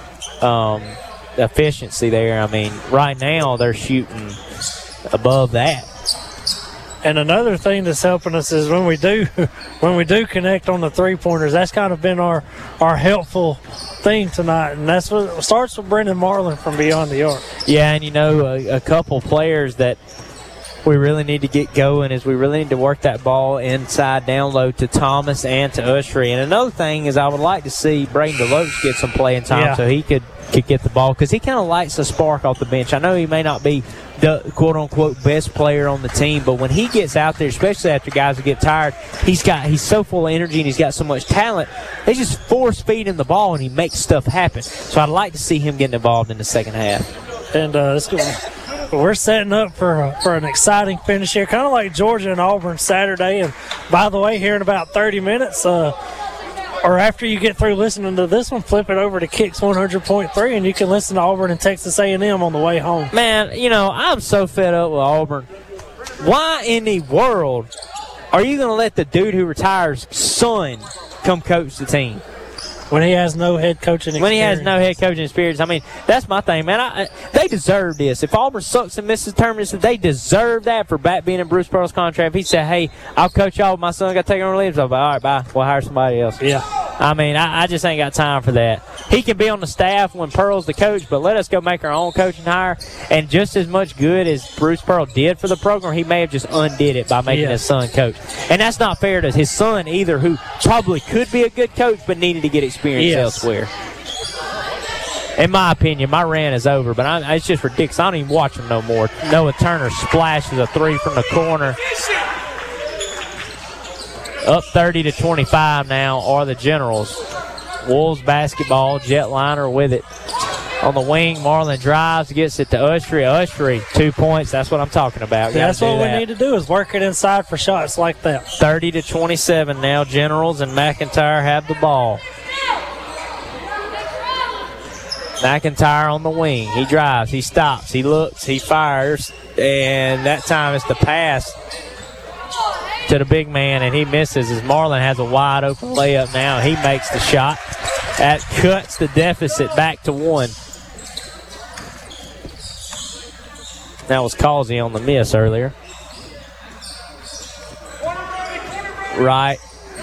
S2: efficiency there. Right now they're shooting above that.
S3: And another thing that's helping us is when we do connect on the 3-pointers, that's kind of been our helpful thing tonight. And that's what starts with Brendan Marlin from beyond the arc.
S2: Yeah, and a couple players that we really need to get going is we really need to work that ball inside down low to Thomas and to Ushery. And another thing is I would like to see Braden Deloach get some playing time so he could get the ball, because he kind of lights the spark off the bench. I know he may not be the quote-unquote best player on the team, but when he gets out there, especially after guys get tired, he's so full of energy and he's got so much talent. They just force feed him the ball and he makes stuff happen. So I'd like to see him getting involved in the second half.
S3: And we're setting up for an exciting finish here, kind of like Georgia and Auburn Saturday. And by the way, here in about 30 minutes, or after you get through listening to this one, flip it over to Kicks 100.3, and you can listen to Auburn and Texas A&M on the way home.
S2: Man, I'm so fed up with Auburn. Why in the world are you going to let the dude who retires' son come coach the team?
S3: When he has no head coaching experience. That's my thing, man. They deserve this. If Auburn sucks and misses tournaments, they deserve that for being in Bruce Pearl's contract. If he said, hey, I'll coach y'all, my son got taken on leave, so I'll be all right, bye. We'll hire somebody else. Yeah.
S2: I just ain't got time for that. He can be on the staff when Pearl's the coach, but let us go make our own coaching hire. And just as much good as Bruce Pearl did for the program, he may have just undid it by making his son coach. And that's not fair to his son either, who probably could be a good coach but needed to get experience elsewhere. In my opinion, my rant is over, but it's just ridiculous. I don't even watch them no more. Noah Turner splashes a 3 from the corner. Up 30-25 now are the Generals. Wolves basketball, Jetliner with it. On the wing, Marlin drives, gets it to Ushery. Ushery, 2 points. That's what I'm talking about.
S3: That's what we need to do, is work it inside for shots like that.
S2: 30-27 now. Generals and McIntyre have the ball. McIntyre on the wing. He drives, he stops, he looks, he fires, and that time it's the pass to the big man, and he misses as Marlin has a wide open layup now. He makes the shot. That cuts the deficit back to 1. That was Causey on the miss earlier. Wright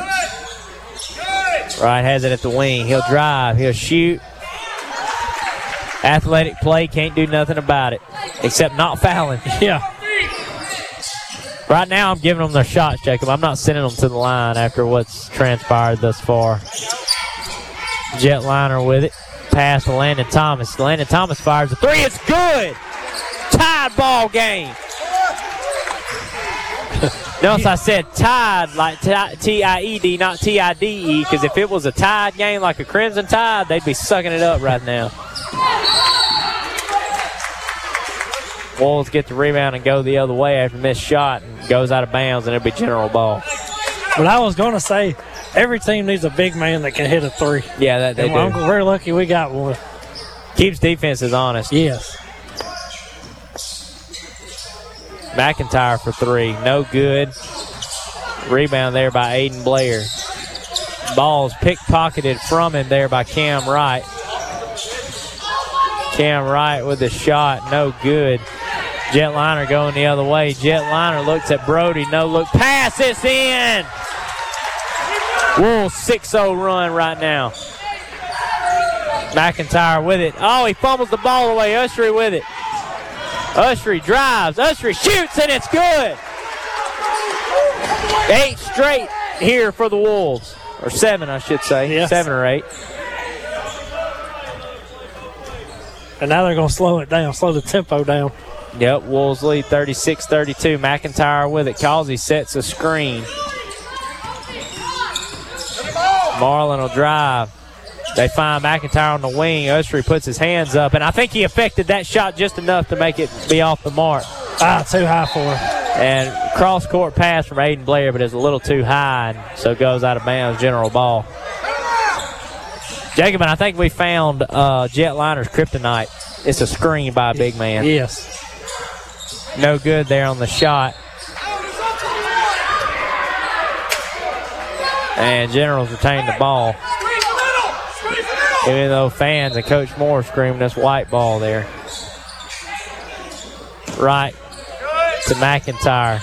S2: has it at the wing. He'll drive. He'll shoot. Athletic play, can't do nothing about it except not fouling.
S3: Yeah.
S2: Right now, I'm giving them their shots, Jacob. I'm not sending them to the line after what's transpired thus far. Jetliner with it. Pass to Landon Thomas. Landon Thomas fires a 3. It's good. Tied ball game. Notice I said tied like T-I-E-D, not T-I-D-E, because if it was a tied game like a Crimson Tide, they'd be sucking it up right now. Wolves get the rebound and go the other way after a missed shot and goes out of bounds, and it'll be general ball.
S3: But I was going to say, every team needs a big man that can hit a 3.
S2: Yeah, that they do.
S3: We're lucky we got one.
S2: Keeps defenses honest.
S3: Yes.
S2: McIntyre for 3. No good. Rebound there by Aiden Blair. Ball's pickpocketed from him there by Cam Wright. Cam Wright with the shot. No good. Jetliner going the other way. Jetliner looks at Brody. No look. Pass. It's in. Wolves 6-0 run right now. McIntyre with it. Oh, he fumbles the ball away. Ushery with it. Ushery drives. Ushery shoots, and it's good. 8 straight here for the Wolves. Or 7, I should say.
S3: Yes.
S2: 7 or 8.
S3: And now they're going to slow it down, slow the tempo down.
S2: Yep, Wolves lead 36-32. McIntyre with it. Causey sets a screen. Marlin will drive. They find McIntyre on the wing. Ushery puts his hands up, and I think he affected that shot just enough to make it be off the mark.
S3: Too high for him.
S2: And cross-court pass from Aiden Blair, but it's a little too high, and so it goes out of bounds, general ball. Jacob, and I think we found Jetliner's kryptonite. It's a screen by a big man.
S3: Yes.
S2: No good there on the shot. And Generals retain the ball. Even though fans and Coach Moore screaming this white ball there. Right to McIntyre.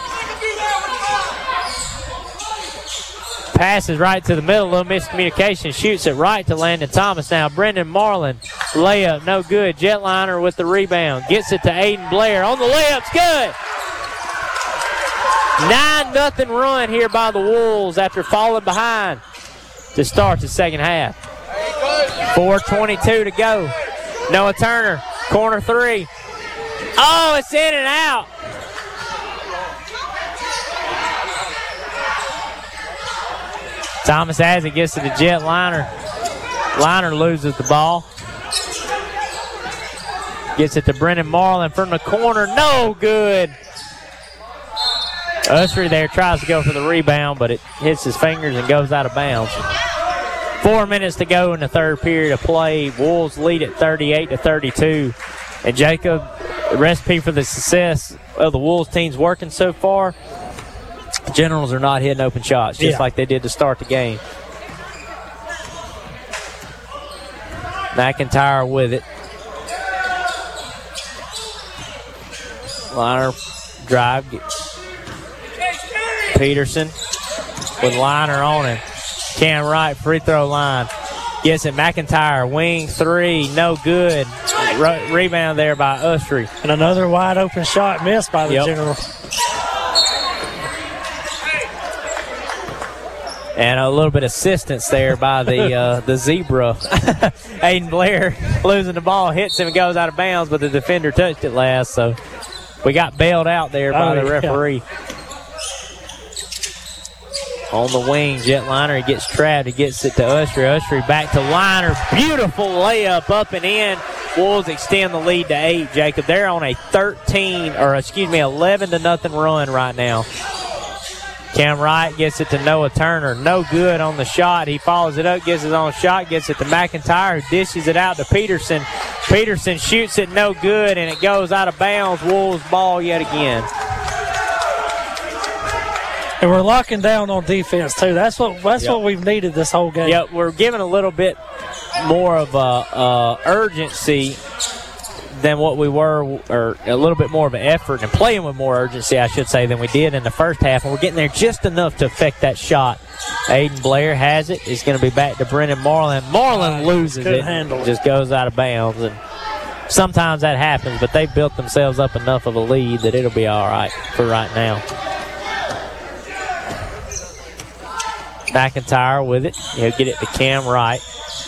S2: Passes right to the middle, a little miscommunication. Shoots it right to Landon Thomas. Now Brendan Marlin, layup, no good. Jetliner with the rebound. Gets it to Aiden Blair. On the layup's good. 9-0 run here by the Wolves after falling behind to start the second half. 4:22 to go. Noah Turner, corner 3. Oh, it's in and out. Thomas has it, gets it to Jetliner. Liner loses the ball. Gets it to Brendan Marlin from the corner. No good. Ushery there tries to go for the rebound, but it hits his fingers and goes out of bounds. 4 minutes to go in the third period of play. Wolves lead at 38-32. And Jacob, the recipe for the success of the Wolves team's working so far. Generals are not hitting open shots, just like they did to start the game. McIntyre with it. Liner drive. Peterson with Liner on him. Cam Wright, free throw line. Gets it. McIntyre, wing 3, no good. Rebound there by Ushery.
S3: And another wide open shot missed by the Generals.
S2: And a little bit of assistance there by the Zebra. Aiden Blair losing the ball, hits him and goes out of bounds, but the defender touched it last, so we got bailed out there by the referee. On the wing, Jetliner, he gets trapped. He gets it to Ushery. Ushery back to Liner. Beautiful layup up and in. Wolves extend the lead to 8, Jacob. They're on a 11-0 run right now. Cam Wright gets it to Noah Turner. No good on the shot. He follows it up, gets his own shot, gets it to McIntyre, who dishes it out to Peterson. Peterson shoots it, no good, and it goes out of bounds. Wolves ball yet again.
S3: And we're locking down on defense, too. That's what we've needed this whole game.
S2: Yep, we're giving a little bit more of a urgency than what we were, or a little bit more of an effort and playing with more urgency, I should say, than we did in the first half. And we're getting there just enough to affect that shot. Aiden Blair has it. It's going to be back to Brennan Marlin. Marlin loses it.
S3: Handle.
S2: Just goes out of bounds. And sometimes that happens, but they've built themselves up enough of a lead that it'll be all right for right now. McIntyre with it. He'll get it to Cam Wright.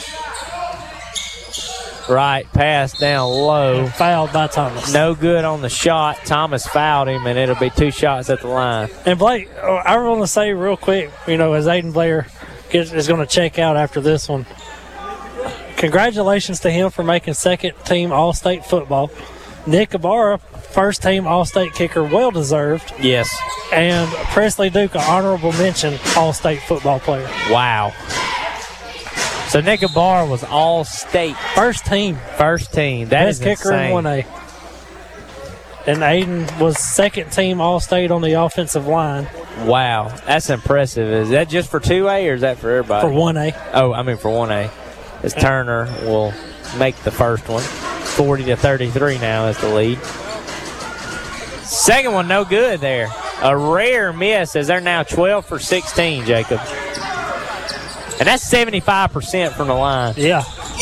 S2: Wright pass down low.
S3: Fouled by Thomas.
S2: No good on the shot. Thomas fouled him, and it'll be 2 shots at the line.
S3: And Blake, I want to say real quick, as Aiden Blair is going to check out after this one, congratulations to him for making second-team All-State football. Nick Ibarra, first-team All-State kicker, well-deserved.
S2: Yes.
S3: And Presley Duke, an honorable mention All-State football player.
S2: Wow. So Nick Ibarra was All-State.
S3: First team.
S2: That is
S3: kicker
S2: insane.
S3: in 1A. And Aiden was second-team All-State on the offensive line.
S2: Wow. That's impressive. Is that just for 2A or is that for everybody?
S3: For 1A.
S2: Oh, I mean for 1A. As Turner will make the first one. 40-33 now is the lead. Second one, no good there. A rare miss as they're now 12 for 16, Jacob. And that's 75% from the line.
S3: Yeah.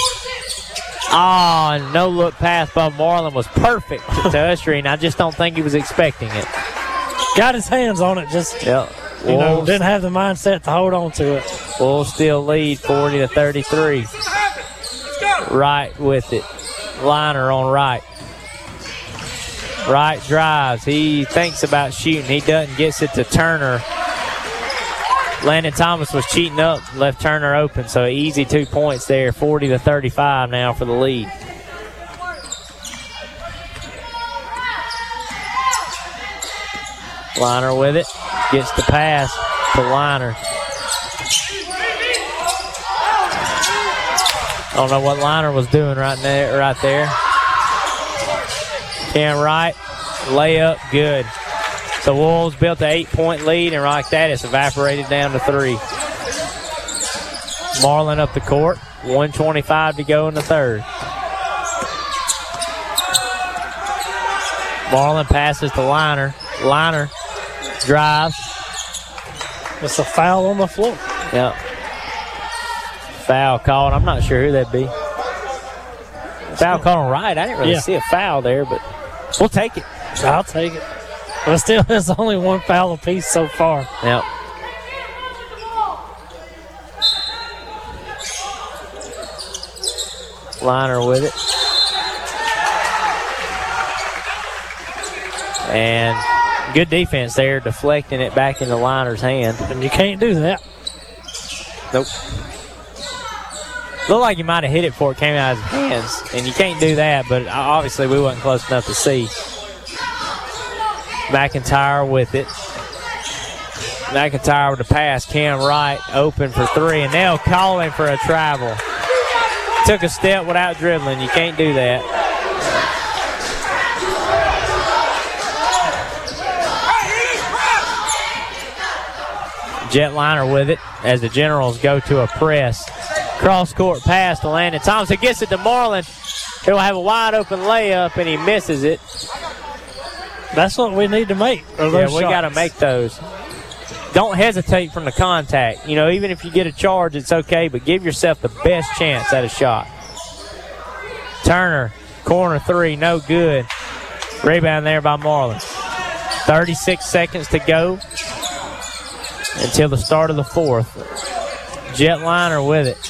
S2: Oh, no-look pass by Marlin was perfect to Ushery, and I just don't think he was expecting it.
S3: Got his hands on it, just didn't have the mindset to hold on to it.
S2: Wolves still lead 40-33. Wright with it. Liner on Wright. Wright drives. He thinks about shooting. He doesn't. Gets it to Turner. Landon Thomas was cheating up, left Turner open, so easy 2 points there. 40-35 now for the lead. Liner with it. Gets the pass to Liner. I don't know what Liner was doing right there. Cam Wright, layup, good. The Wolves built an 8-point lead, and like that, it's evaporated down to 3. Marlin up the court, 1:25 to go in the third. Marlin passes to Liner. Liner drives.
S3: It's a foul on the floor.
S2: Yep. Foul called. I'm not sure who that'd be. Foul called on Wright. I didn't really see a foul there, but we'll take it.
S3: I'll take it. But still, there's only one foul apiece so far.
S2: Yep. Liner with it. And good defense there, deflecting it back into Liner's hand.
S3: And you can't do that.
S2: Nope. Looked like you might have hit it before it came out of his hands, and you can't do that, but obviously we wasn't close enough to see. McIntyre with it. McIntyre with the pass. Cam Wright open for 3, and they'll call him for a travel. Took a step without dribbling. You can't do that. Jetliner with it as the Generals go to a press. Cross-court pass to Landon Thompson. Gets it to Marlin. He'll have a wide-open layup, and he misses it.
S3: That's what we need to make.
S2: Yeah, we got to make those. Don't hesitate from the contact. Even if you get a charge, it's okay, but give yourself the best chance at a shot. Turner, corner 3, no good. Rebound there by Marlin. 36 seconds to go until the start of the fourth. Jetliner with it.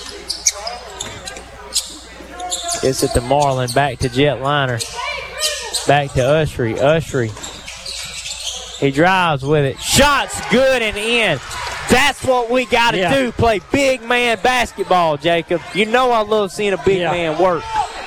S2: Gets it to Marlin, back to Jetliner. Back to Ushery. Ushery. He drives with it. Shots good and in. That's what we got to do. Play big man basketball, Jacob. You know I love seeing a big man work.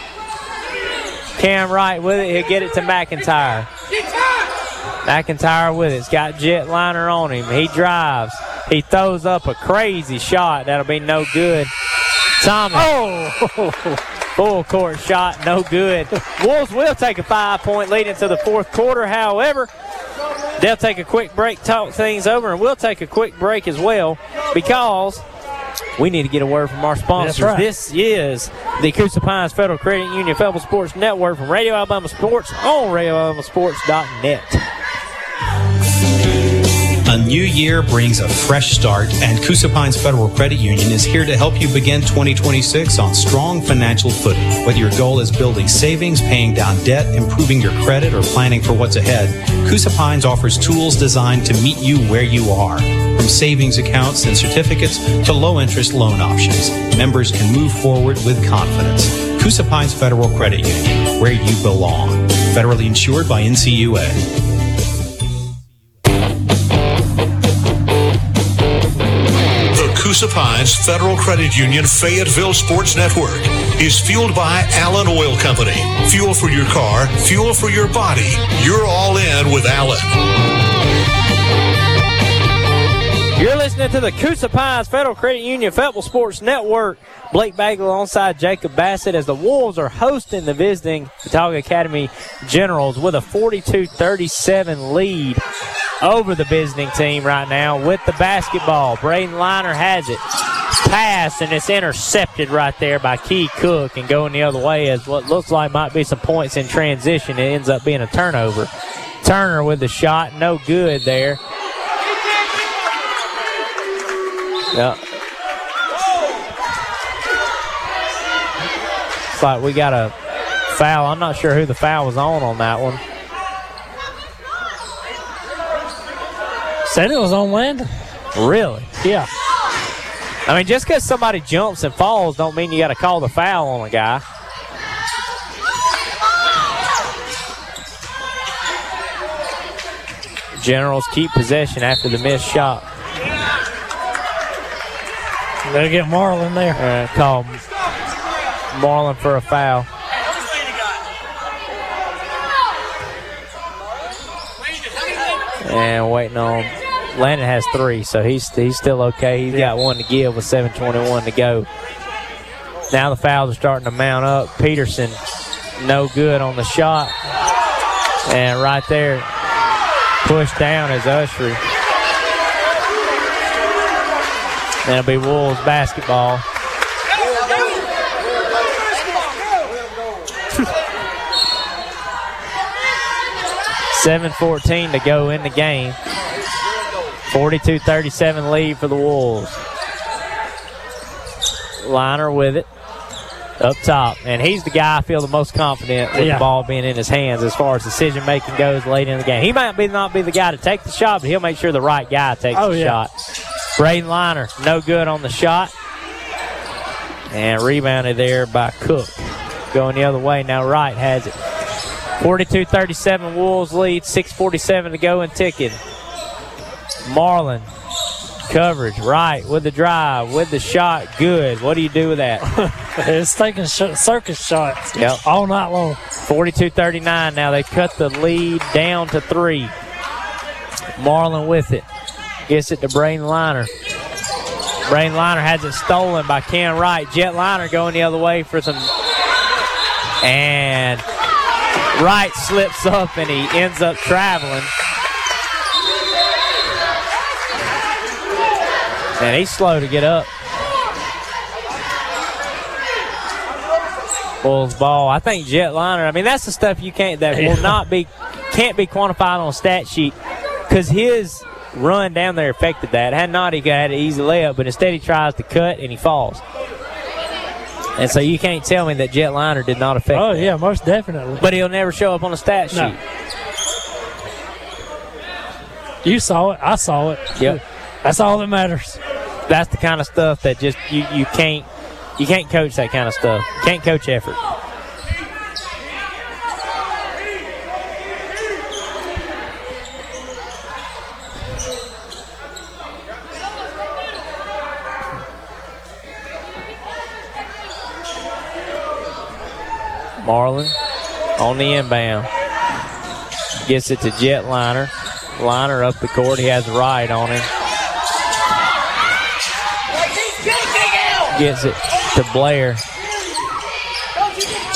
S2: Cam Wright with it. He'll get it to McIntyre. McIntyre with it. It's got Jetliner on him. He drives. He throws up a crazy shot. That'll be no good. Thomas. Oh! Full court shot, no good. Wolves will take a 5-point lead into the fourth quarter. However, They'll take a quick break, talk things over, and we'll take a quick break as well because we need to get a word from our sponsors.
S3: That's right.
S2: This is the Coosa Pines Federal Credit Union Fayetteville Sports Network from Radio Alabama Sports on RadioAlabamaSports.net.
S6: A new year brings a fresh start, and Coosa Pines Federal Credit Union is here to help you begin 2026 on strong financial footing. Whether your goal is building savings, paying down debt, improving your credit, or planning for what's ahead, Coosa Pines offers tools designed to meet you where you are. From savings accounts and certificates to low-interest loan options, members can move forward with confidence. Coosa Pines Federal Credit Union, where you belong. Federally insured by NCUA.
S1: Coosa Pines Federal Credit Union Fayetteville Sports Network is fueled by Allen Oil Company. Fuel for your car, fuel for your body. You're all in with Allen.
S2: You're listening to the Coosa Pines Federal Credit Union Fayetteville Sports Network. Blake Bagel alongside Jacob Bassett as the Wolves are hosting the visiting Watauga Academy Generals with a 42-37 lead over the visiting team right now with the basketball. Braden Liner has it. Pass, and it's intercepted right there by Key Cook and going the other way as what looks like might be some points in transition. It ends up being a turnover. Turner with the shot, no good there. Yeah. It's like we got a foul. I'm not sure who the foul was on that one.
S3: Said it was on Landon.
S2: Really?
S3: Yeah.
S2: I mean, just because somebody jumps and falls don't mean you got to call the foul on a guy. Generals keep possession after the missed shot.
S3: They'll get Marlin there.
S2: Call Marlin for a foul. And waiting on Landon has 3, so he's still okay. He's got 1 to give with 7:21 to go. Now the fouls are starting to mount up. Peterson, no good on the shot. And right there, pushed down is Ushery. That'll be Wolves basketball. $7:14 to go in the game. 42-37 lead for the Wolves. Liner with it up top. And he's the guy I feel the most confident with the ball being in his hands as far as decision-making goes late in the game. He might not be the guy to take the shot, but he'll make sure the right guy takes the shot. Braden Liner, no good on the shot. And rebounded there by Cook. Going the other way, now Wright has it. 42-37 Wolves lead, 6:47 to go and ticking. Marlin, coverage, Wright with the drive, with the shot, good. What do you do with that?
S3: It's taking circus shots all night long.
S2: 42-39 now. They cut the lead down to 3. Marlin with it. Gets it to Braden Liner. Braden Liner has it stolen by Ken Wright. Jet Liner going the other way for some. And Wright slips up and he ends up traveling. And he's slow to get up. Bulls ball. I think Jet Liner, I mean, that's the stuff you can't be quantified on a stat sheet because his run down there affected that. Had not, he had an easy layup, but instead he tries to cut and he falls. And so you can't tell me that Jet Liner did not affect that.
S3: Yeah, most definitely.
S2: But he'll never show up on a stat sheet.
S3: No. You saw it. I saw it.
S2: Yep.
S3: That's all that matters.
S2: That's the kind of stuff that just you can't coach that kind of stuff. You can't coach effort. Marlin on the inbound. Gets it to Jet Liner. Liner up the court. He has Wright on him. Gets it to Blair.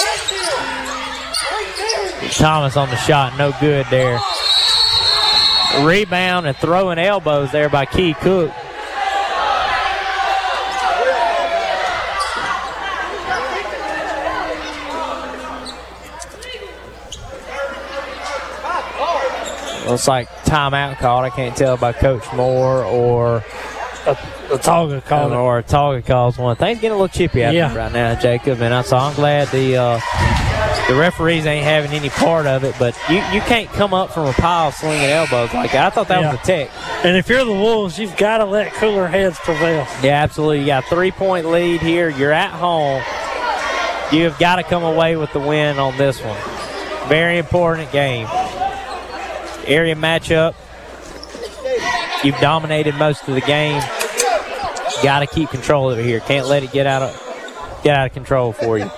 S2: Thomas on the shot. No good there. Rebound and throwing elbows there by Key Cook. Looks like timeout called. I can't tell by Coach Moore or
S3: Autauga called it.
S2: Or Autauga calls one. Things getting a little chippy out there right now, Jacob. And so I'm glad the referees ain't having any part of it. But you can't come up from a pile slinging elbows like that. I thought that was a tech.
S3: And if you're the Wolves, you've got to let cooler heads prevail.
S2: Yeah, absolutely. You got a 3-point lead here. You're at home. You have got to come away with the win on this one. Very important game. Area matchup. You've dominated most of the game. Got to keep control of it here. Can't let it get out of control for you.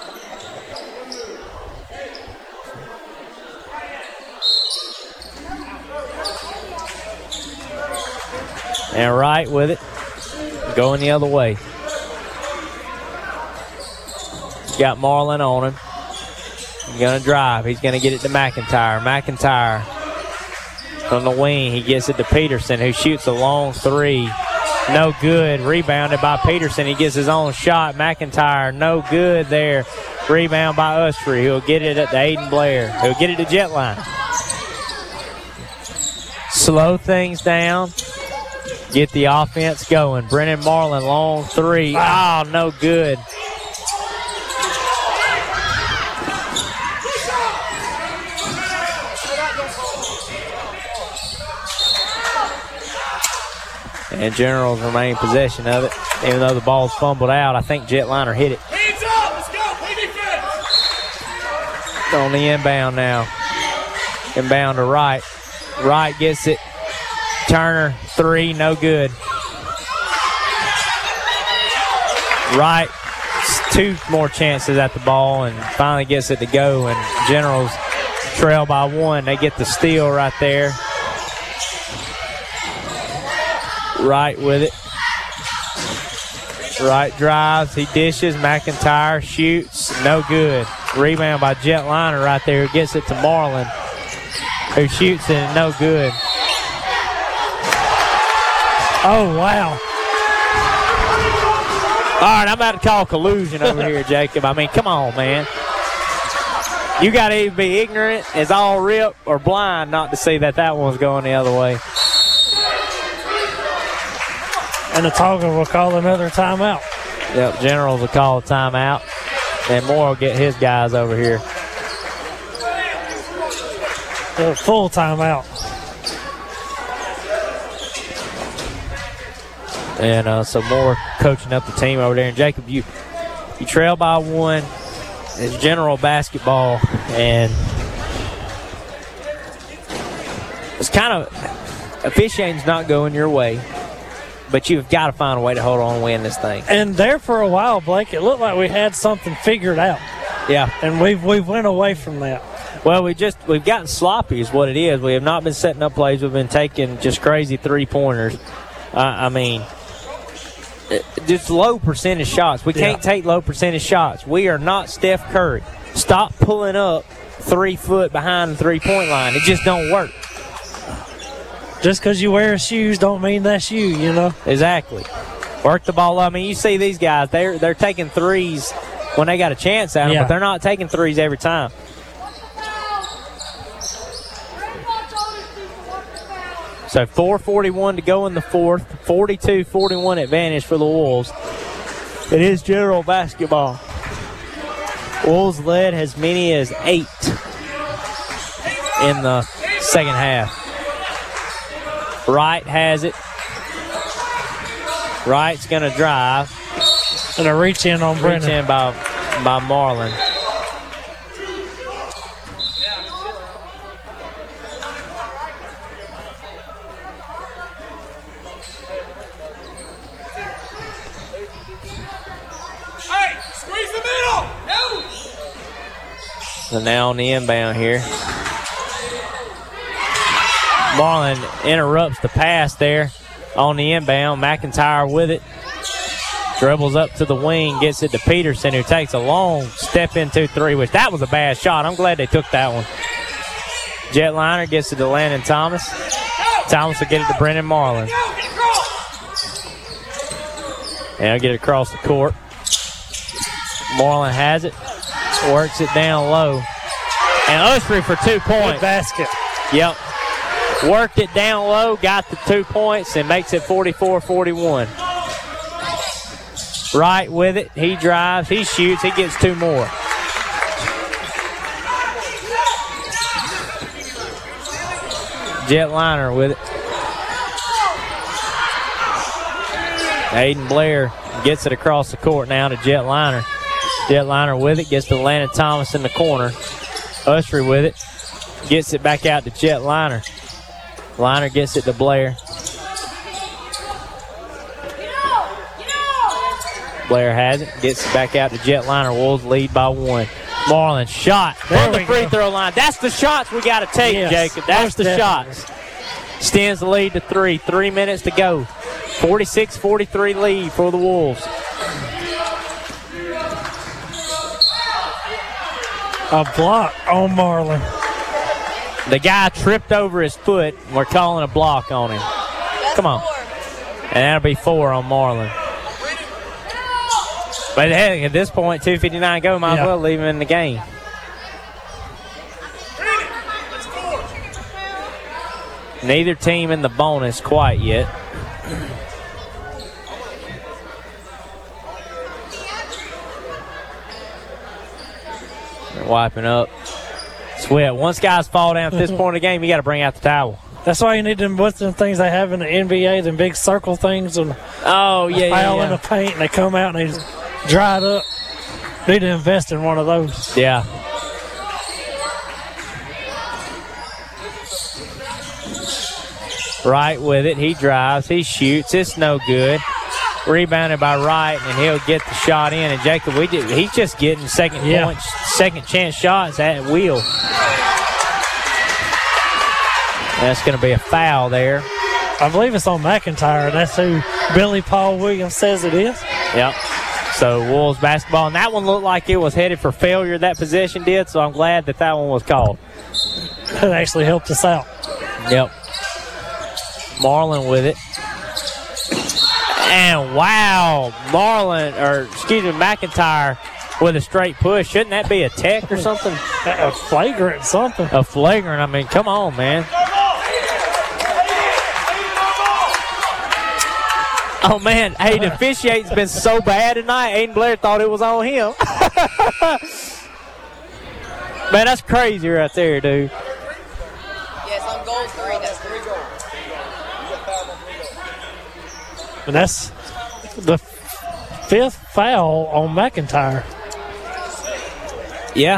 S2: And right with it. Going the other way. Got Marlin on him. He's going to drive. He's going to get it to McIntyre. McIntyre on the wing. He gets it to Peterson, who shoots a long three. No good. Rebounded by Peterson. He gets his own shot. McIntyre, no good there. Rebound by Ustry. He'll get it at the Aiden Blair. He'll get it to Jetline. Slow things down. Get the offense going. Brennan Marlin, long three. Oh, no good. And Generals remain possession of it. Even though the ball's fumbled out, I think Jetliner hit it.
S11: Hands up, let's go, play defense.
S2: On the inbound now. Inbound to Wright. Wright gets it. Turner, three, no good. Wright, two more chances at the ball and finally gets it to go. And Generals trail by one. They get the steal right there. Wright with it. Wright drives. He dishes. McIntyre shoots. No good. Rebound by Jetliner right there. Who gets it to Marlin, who shoots it. No good.
S3: Oh, wow.
S2: All right, I'm about to call collusion over here, Jacob. I mean, come on, man. You got to either be ignorant as all rip or blind not to see that one was going the other way.
S3: And Autauga will call another timeout.
S2: Yep, Generals will call a timeout. And Moore will get his guys over here.
S3: A full timeout.
S2: And so Moore coaching up the team over there. And Jacob, you trail by one. It's General basketball. And it's kind of officiating's not going your way. But you've got to find a way to hold on and win this thing.
S3: And there for a while, Blake, it looked like we had something figured out.
S2: Yeah.
S3: And we've went away from that.
S2: Well, we've gotten sloppy is what it is. We have not been setting up plays. We've been taking just crazy three-pointers. I mean, just low percentage shots. We can't take low percentage shots. We are not Steph Curry. Stop pulling up 3 foot behind the three-point line. It just don't work.
S3: Just because you wear shoes don't mean that's you, you know?
S2: Exactly. Work the ball up. I mean, you see these guys, they're taking threes when they got a chance at them, but they're not taking threes every time. So 4:41 to go in the fourth. 42-41 advantage for the Wolves. It is General basketball. Wolves led as many as 8 in the second half. Wright has it. Wright's going to drive.
S3: And a reach in on Brennan.
S2: Reach in by Marlin.
S11: Hey, squeeze the middle. No.
S2: So now on the inbound here. Marlin interrupts the pass there on the inbound. McIntyre with it. Dribbles up to the wing, gets it to Peterson, who takes a long step into three, which that was a bad shot. I'm glad they took that one. Jetliner gets it to Landon Thomas. Thomas will get it to Brennan Marlin. And he'll get it across the court. Marlin has it. Works it down low. And Usry for 2 points.
S3: Good basket.
S2: Yep. Worked it down low, got the 2 points, and makes it 44-41. Wright with it. He drives. He shoots. He gets 2 more. Jetliner with it. Aiden Blair gets it across the court now to Jetliner. Jetliner with it. Gets to Landon Thomas in the corner. Usry with it. Gets it back out to Jetliner. Liner gets it to Blair. Blair has it. Gets it back out to Jetliner. Wolves lead by 1. Marlin shot from the free throw line. That's the shots we got to take,
S3: yes,
S2: Jacob. That's the shots. Extends the lead to 3. 3 minutes to go. 46-43 lead for the Wolves.
S3: A block on Marlin.
S2: The guy tripped over his foot. We're calling a block on him. Come on. And that'll be 4 on Marlin. But hey, at this point, 2:59 go, might as well leave him in the game. Neither team in the bonus quite yet. They're wiping up. Sweat. Once guys fall down at this point of the game, you got to bring out the towel.
S3: That's why you need them. What's the things they have in the NBA? Them big circle things and
S2: foul
S3: in the paint, and they come out and they dry it up. Need to invest in one of those.
S2: Yeah. Wright with it. He drives. He shoots. It's no good. Rebounded by Wright, and he'll get the shot in. And Jacob, he's just getting second chance shots at will. That's going to be a foul there.
S3: I believe it's on McIntyre. That's who Billy Paul Williams says it is.
S2: Yep. So Wolves basketball. And that one looked like it was headed for failure, that possession did. So I'm glad that one was called.
S3: It actually helped us out.
S2: Yep. Marlin with it. And wow, McIntyre with a straight push. Shouldn't that be a tech or something?
S3: A flagrant something.
S2: A flagrant. I mean, come on, man. Oh, man. Hey, the officiating's been so bad tonight, Aiden Blair thought it was on him. Man, that's crazy right there, dude.
S18: Yes, on goal 3. That's 3 goals.
S3: And that's the 5th foul on McIntyre.
S2: Yeah.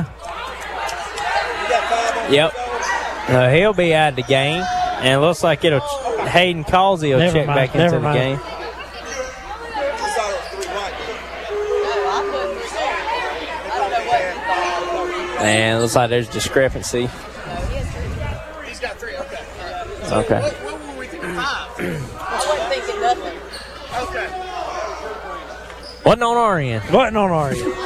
S2: Yep. He'll be out of the game. And it looks like Hayden Causey will check back into the game. And it looks like there's discrepancy.
S18: He's got 3, okay.
S2: Okay.
S18: What were we thinking 5? I wasn't thinking nothing. Okay.
S2: Wasn't on our end.
S3: Wasn't on our end.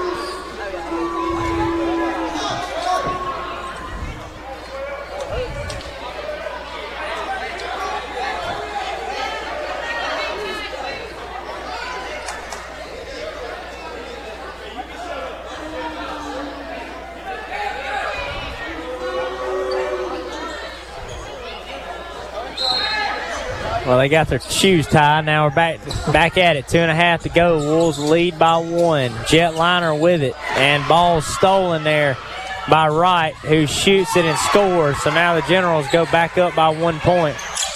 S2: Well, they got their shoes tied. Now we're back at it. 2.5 to go. Wolves lead by 1. Jetliner with it. And ball stolen there by Wright, who shoots it and scores. So now the Generals go back up by 1 point.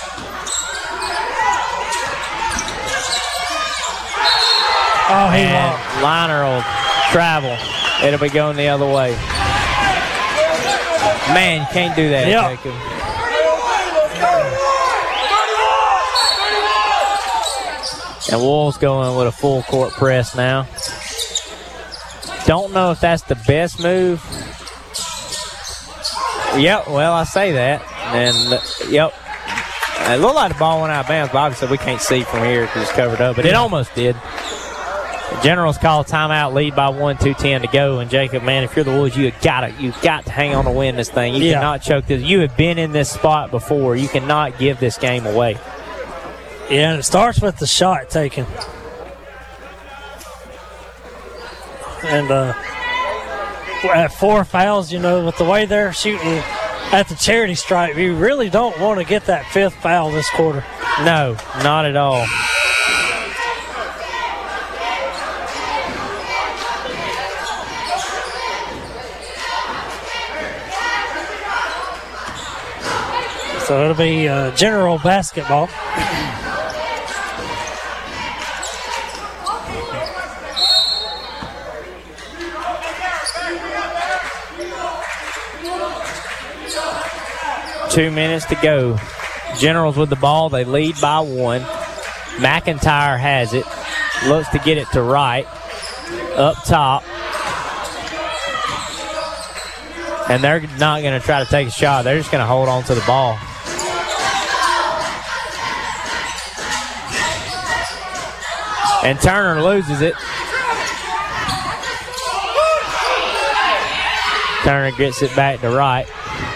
S3: Oh, he
S2: and Liner will travel. It'll be going the other way. Man, you can't do that, Jacob. And Wolves going with a full court press now. Don't know if that's the best move. Yep, well, I say that. And, yep. It looked like the ball went out of bounds, but obviously we can't see from here because it's covered up. But it almost did. Generals call timeout, lead by 1, 2:10 to go. And Jacob, man, if you're the Wolves, you've got to hang on to win this thing. You cannot choke this. You have been in this spot before. You cannot give this game away.
S3: Yeah, and it starts with the shot taken. And at 4 fouls, with the way they're shooting at the charity stripe, you really don't want to get that 5th foul this quarter.
S2: No, not at all.
S3: So it'll be general basketball.
S2: Two minutes to go. Generals with the ball. They lead by 1. McIntyre has it. Looks to get it to Wright. Up top. And they're not going to try to take a shot. They're just going to hold on to the ball. And Turner loses it. Turner gets it back to Wright.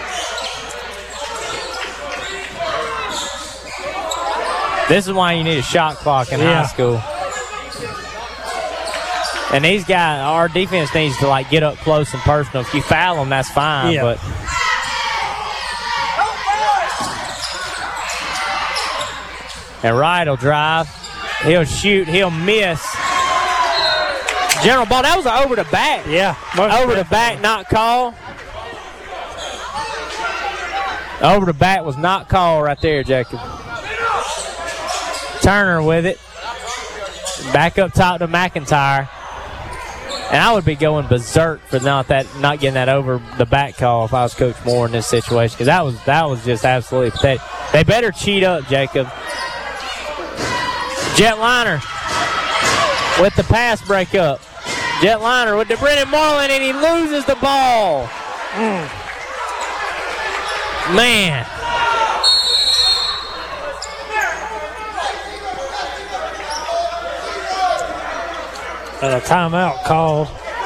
S2: This is why you need a shot clock in high school. And these guys, our defense needs to get up close and personal. If you foul them, that's fine.
S3: Yeah.
S2: But and Wright will drive. He'll shoot. He'll miss. General ball. That was an over the back.
S3: Yeah.
S2: Over the back, not call. Over the back was not called right there, Jacob. Turner with it. Back up top to McIntyre. And I would be going berserk for not getting that over the back call if I was Coach Moore in this situation, because that was just absolutely pathetic. They better cheat up, Jacob. Jetliner with the pass breakup. Jetliner with the Brennan Marlin, and he loses the ball. Man.
S3: And a timeout called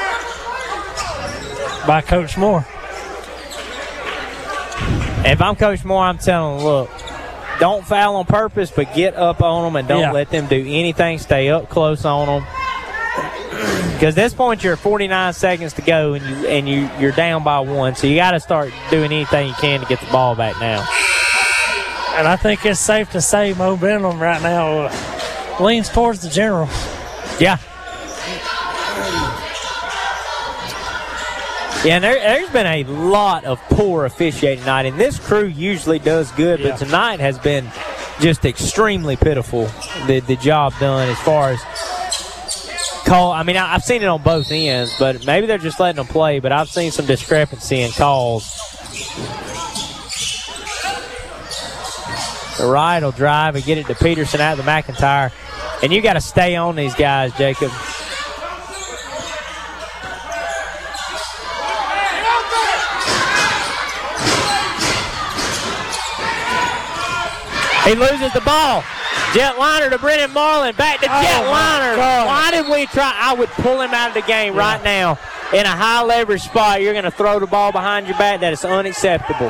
S3: by Coach Moore.
S2: If I'm Coach Moore, I'm telling them, look, don't foul on purpose, but get up on them and don't let them do anything. Stay up close on them. Because at this point, you're 49 seconds to go, and you're down by 1, so you got to start doing anything you can to get the ball back now.
S3: And I think it's safe to say momentum right now leans towards the Generals.
S2: Yeah. Yeah, and there's been a lot of poor officiating tonight, and this crew usually does good, but tonight has been just extremely pitiful, the job done as far as call. I mean, I've seen it on both ends, but maybe they're just letting them play, but I've seen some discrepancy in calls. The Wright will drive and get it to Peterson out of the McIntyre, and you got to stay on these guys, Jacob. He loses the ball. Jetliner to Brennan Marlin. Back to Jetliner. Why did we try? I would pull him out of the game right now. In a high leverage spot, you're going to throw the ball behind your back. That is unacceptable.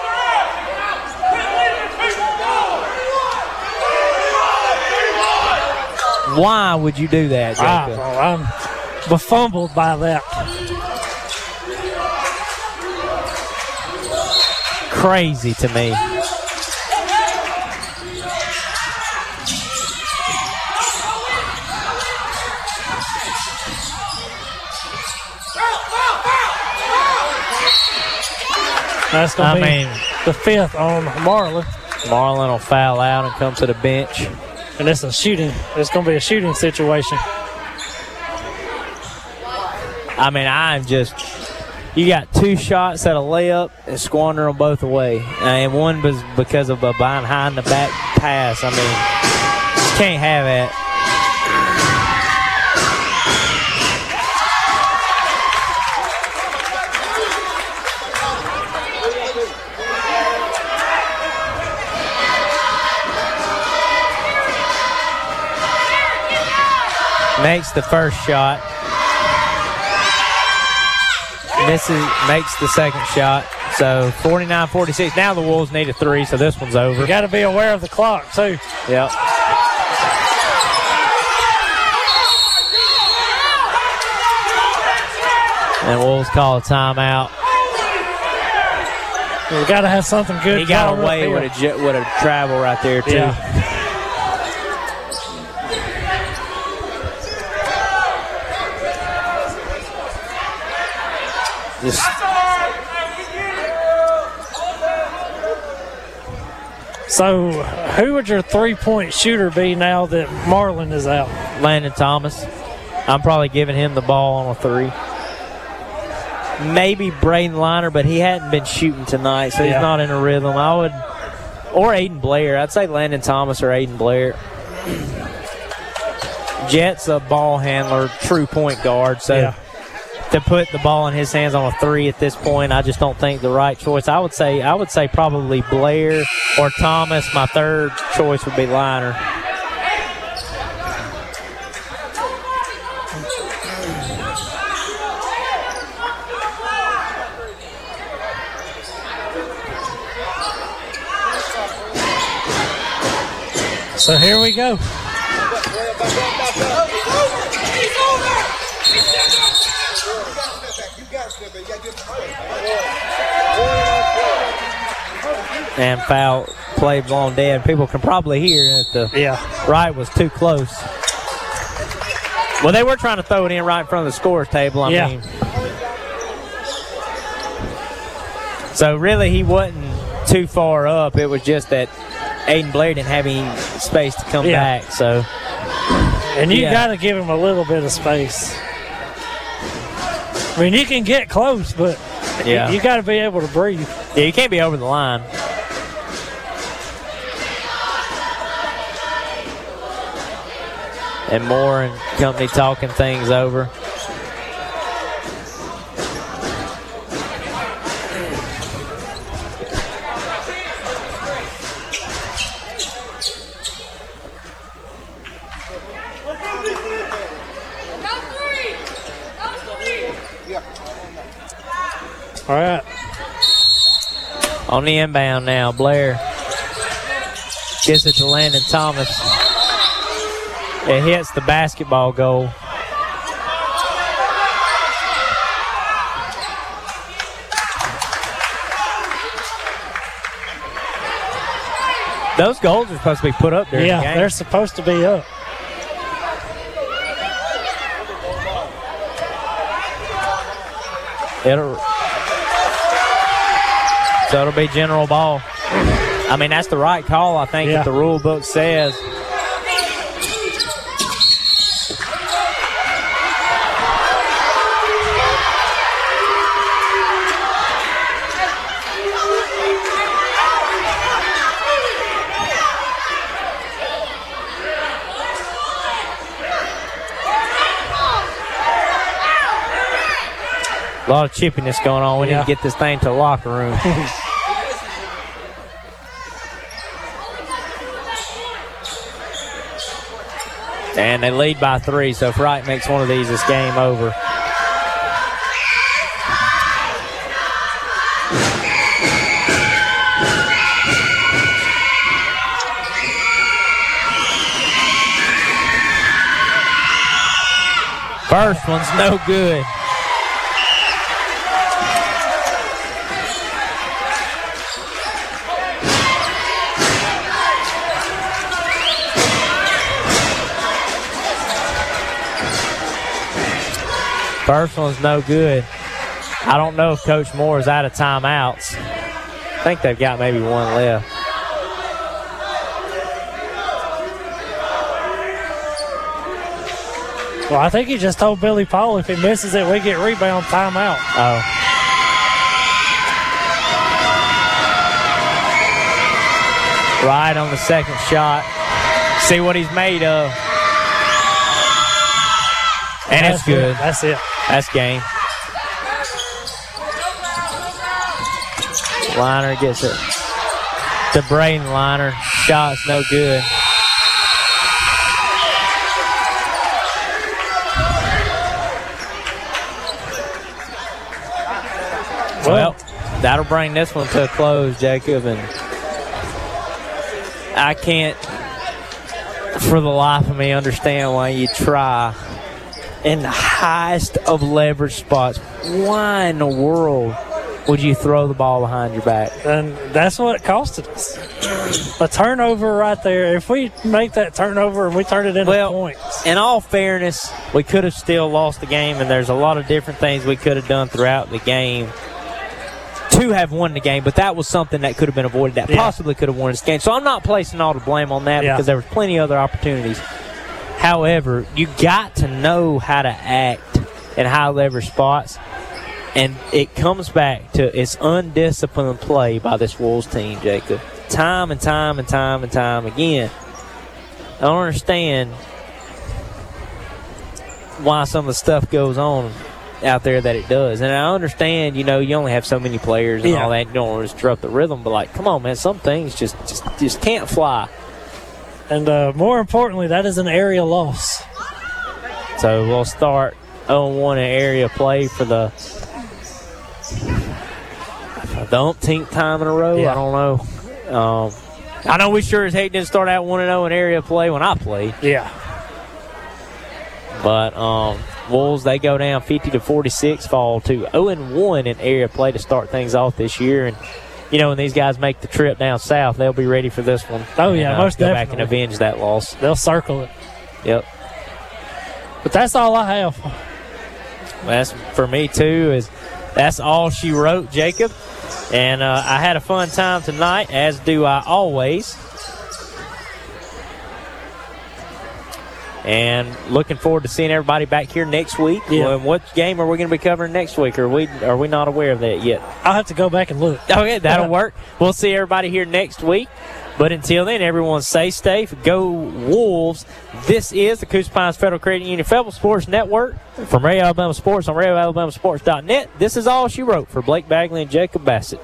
S2: Why would you do that, Jacob?
S3: I'm befumbled by that.
S2: Crazy to me.
S3: That's going to be the 5th on Marlin.
S2: Marlin will foul out and come to the bench.
S3: And it's going to be a shooting situation.
S2: I mean, you got 2 shots at a layup and squander them both away. And one was because of a behind the back pass. I mean, just can't have that. makes the first shot. Makes the second shot. So 49-46. Now the Wolves need a 3, so this one's over.
S3: You got to be aware of the clock, too.
S2: Yep. And Wolves call a timeout.
S3: We got to have something good.
S2: He got away with a travel right there, too.
S3: Yeah. So, who would your three-point shooter be now that Marlon is out?
S2: Landon Thomas. I'm probably giving him the ball on a 3. Maybe Braden Liner, but he hadn't been shooting tonight, so he's not in a rhythm. Or Aiden Blair. I'd say Landon Thomas or Aiden Blair. Jet's a ball handler, true point guard, so to put the ball in his hands on a 3 at this point, I just don't think the right choice. I would say probably Blair or Thomas. My third choice would be Liner.
S3: So here we go.
S2: And foul play blown dead. People can probably hear that the right was too close. Well, they were trying to throw it in right in front of the scorer's table. I mean. So really he wasn't too far up. It was just that Aiden Blair didn't have any space to come back. So,
S3: and you got to give him a little bit of space. I mean, you can get close, but you got to be able to breathe.
S2: Yeah, you can't be over the line. And Moore and company talking things over.
S3: All right.
S2: On the inbound now, Blair gets it to Landon Thomas. It hits the basketball goal. Those goals are supposed to be put up there.
S3: Yeah, they're supposed to be up.
S2: So it'll be general ball. I mean, that's the right call, I think, that the rule book says. A lot of chippiness going on. We need to get this thing to the locker room. And they lead by 3, so if Wright makes one of these, it's game over. First one's no good. First one's no good. I don't know if Coach Moore is out of timeouts. I think they've got maybe one left.
S3: Well, I think he just told Billy Paul if he misses it, we get rebound timeout.
S2: Oh. Right on the second shot. See what he's made of. And it's good.
S3: That's it.
S2: That's game. Liner gets it to Braden Liner. Shot's no good. Well, that'll bring this one to a close, Jacob, and I can't for the life of me understand why you try in the highest of leverage spots. Why in the world would you throw the ball behind your back?
S3: And that's what it costed us. A turnover right there. If we make that turnover and we turn it into points.
S2: In all fairness, we could have still lost the game, and there's a lot of different things we could have done throughout the game to have won the game, but that was something that could have been avoided, that possibly could have won this game. So I'm not placing all the blame on that because there was plenty of other opportunities. However, you got to know how to act in high leverage spots, and it comes back to it's undisciplined play by this Wolves team, Jacob. Time and time and time and time again. I don't understand why some of the stuff goes on out there that it does. And I understand, you only have so many players and all that. You don't want to disrupt the rhythm, but, come on, man, some things just can't fly.
S3: And more importantly, that is an area loss.
S2: So we'll start 0-1 in area play for the umpteenth time in a row. I don't know. I know we sure as heck didn't start out 1-0 in area play when I played.
S3: Yeah.
S2: But Wolves, they go down 50-46, fall to 0-1 in area play to start things off this year. And, when these guys make the trip down south, they'll be ready for this one.
S3: Oh, yeah, most
S2: go
S3: definitely.
S2: Back and avenge that loss.
S3: They'll circle it.
S2: Yep.
S3: But that's all I have.
S2: That's for me, too, that's all she wrote, Jacob. And I had a fun time tonight, as do I always. And looking forward to seeing everybody back here next week.
S3: Yeah.
S2: What game are we going to be covering next week? Are we not aware of that yet?
S3: I'll have to go back and look.
S2: Okay, that'll work. We'll see everybody here next week. But until then, everyone stay safe. Go Wolves. This is the Coosa Pines Federal Credit Union Fayetteville Sports Network. From Radio Alabama Sports on RadioAlabamaSports.net, this is all she wrote for Blake Bagley and Jacob Bassett.